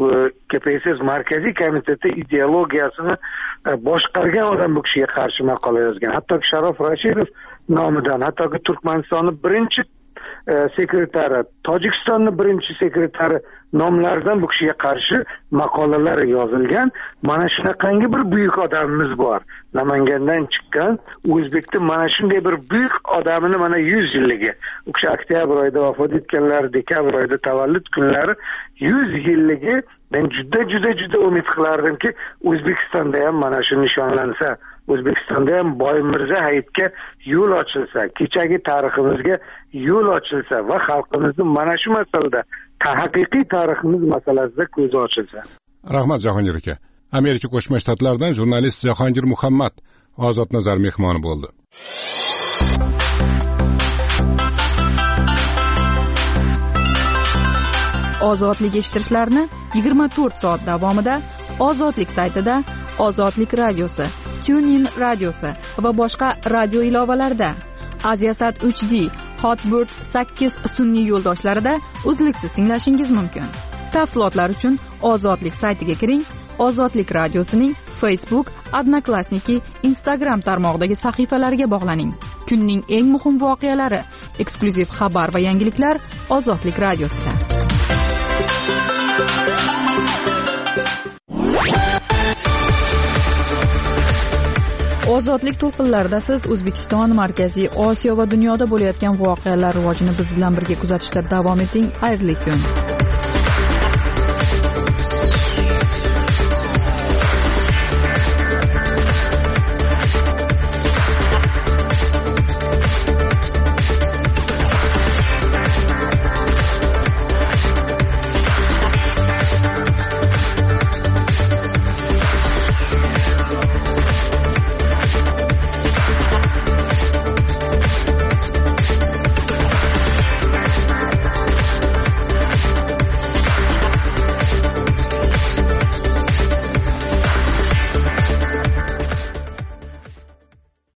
KPSS markaziy komiteti ideologiyasini boshqargan odam bu kishiga qarshi maqola yozgan. Hatto Sharof Rashidov nomidan, hatto Turkmanistonning birinchi sekretari, Tojikistonning birinchi sekretari nomlaridan bu kishiga qarshi maqolalar yozilgan. Mana shunaqangi bir buyuk odamimiz bor. Namangandan chiqqan O'zbekning mana shunday bir buyuk odamini mana 100 yilligi. U kishi oktyabr oyida vafot etganlar, dekabr oyida tavallud kunlari 100 yilligi. Men juda umid qilardimki, O'zbekistonda ham mana shu nishonlansa, O'zbekistonda ham Boymirzo Hayitga yo'l ochilsa, kechagi tariximizga yo'l ochilsa va xalqimizning mana shu masalada, haqiqiy tariximiz masalasida ko'zi ochilsa. Rahmat Jahongir aka. Amerika Qo'shma Shtatlaridan jurnalist Jahongir Muhammad Ozod Nazar mehmoni bo'ldi. Ozodlik eshittirishlarni 24 soat davomida Ozodlik saytida, Ozodlik radiosi, TuneIn radiosi va boshqa radio ilovalarida, Aziasat 3D, Hotbird 8 sun'iy yo'ldoshlarida uzluksiz tinglashingiz mumkin. Tafsilotlar uchun Ozodlik saytiga kiring Ozodlik radiosining Facebook, Odnoklassniki, Instagram tarmog'idagi sahifalariga bog'laning. Kunning eng muhim voqealari, eksklyuziv xabar va yangiliklar Ozodlik radiosida. Ozodlik to'lqinlarida siz O'zbekiston, Markaziy Osiyo va dunyoda bo'layotgan voqealar rivojini biz bilan birga kuzatishda davom eting. Xayrli kun.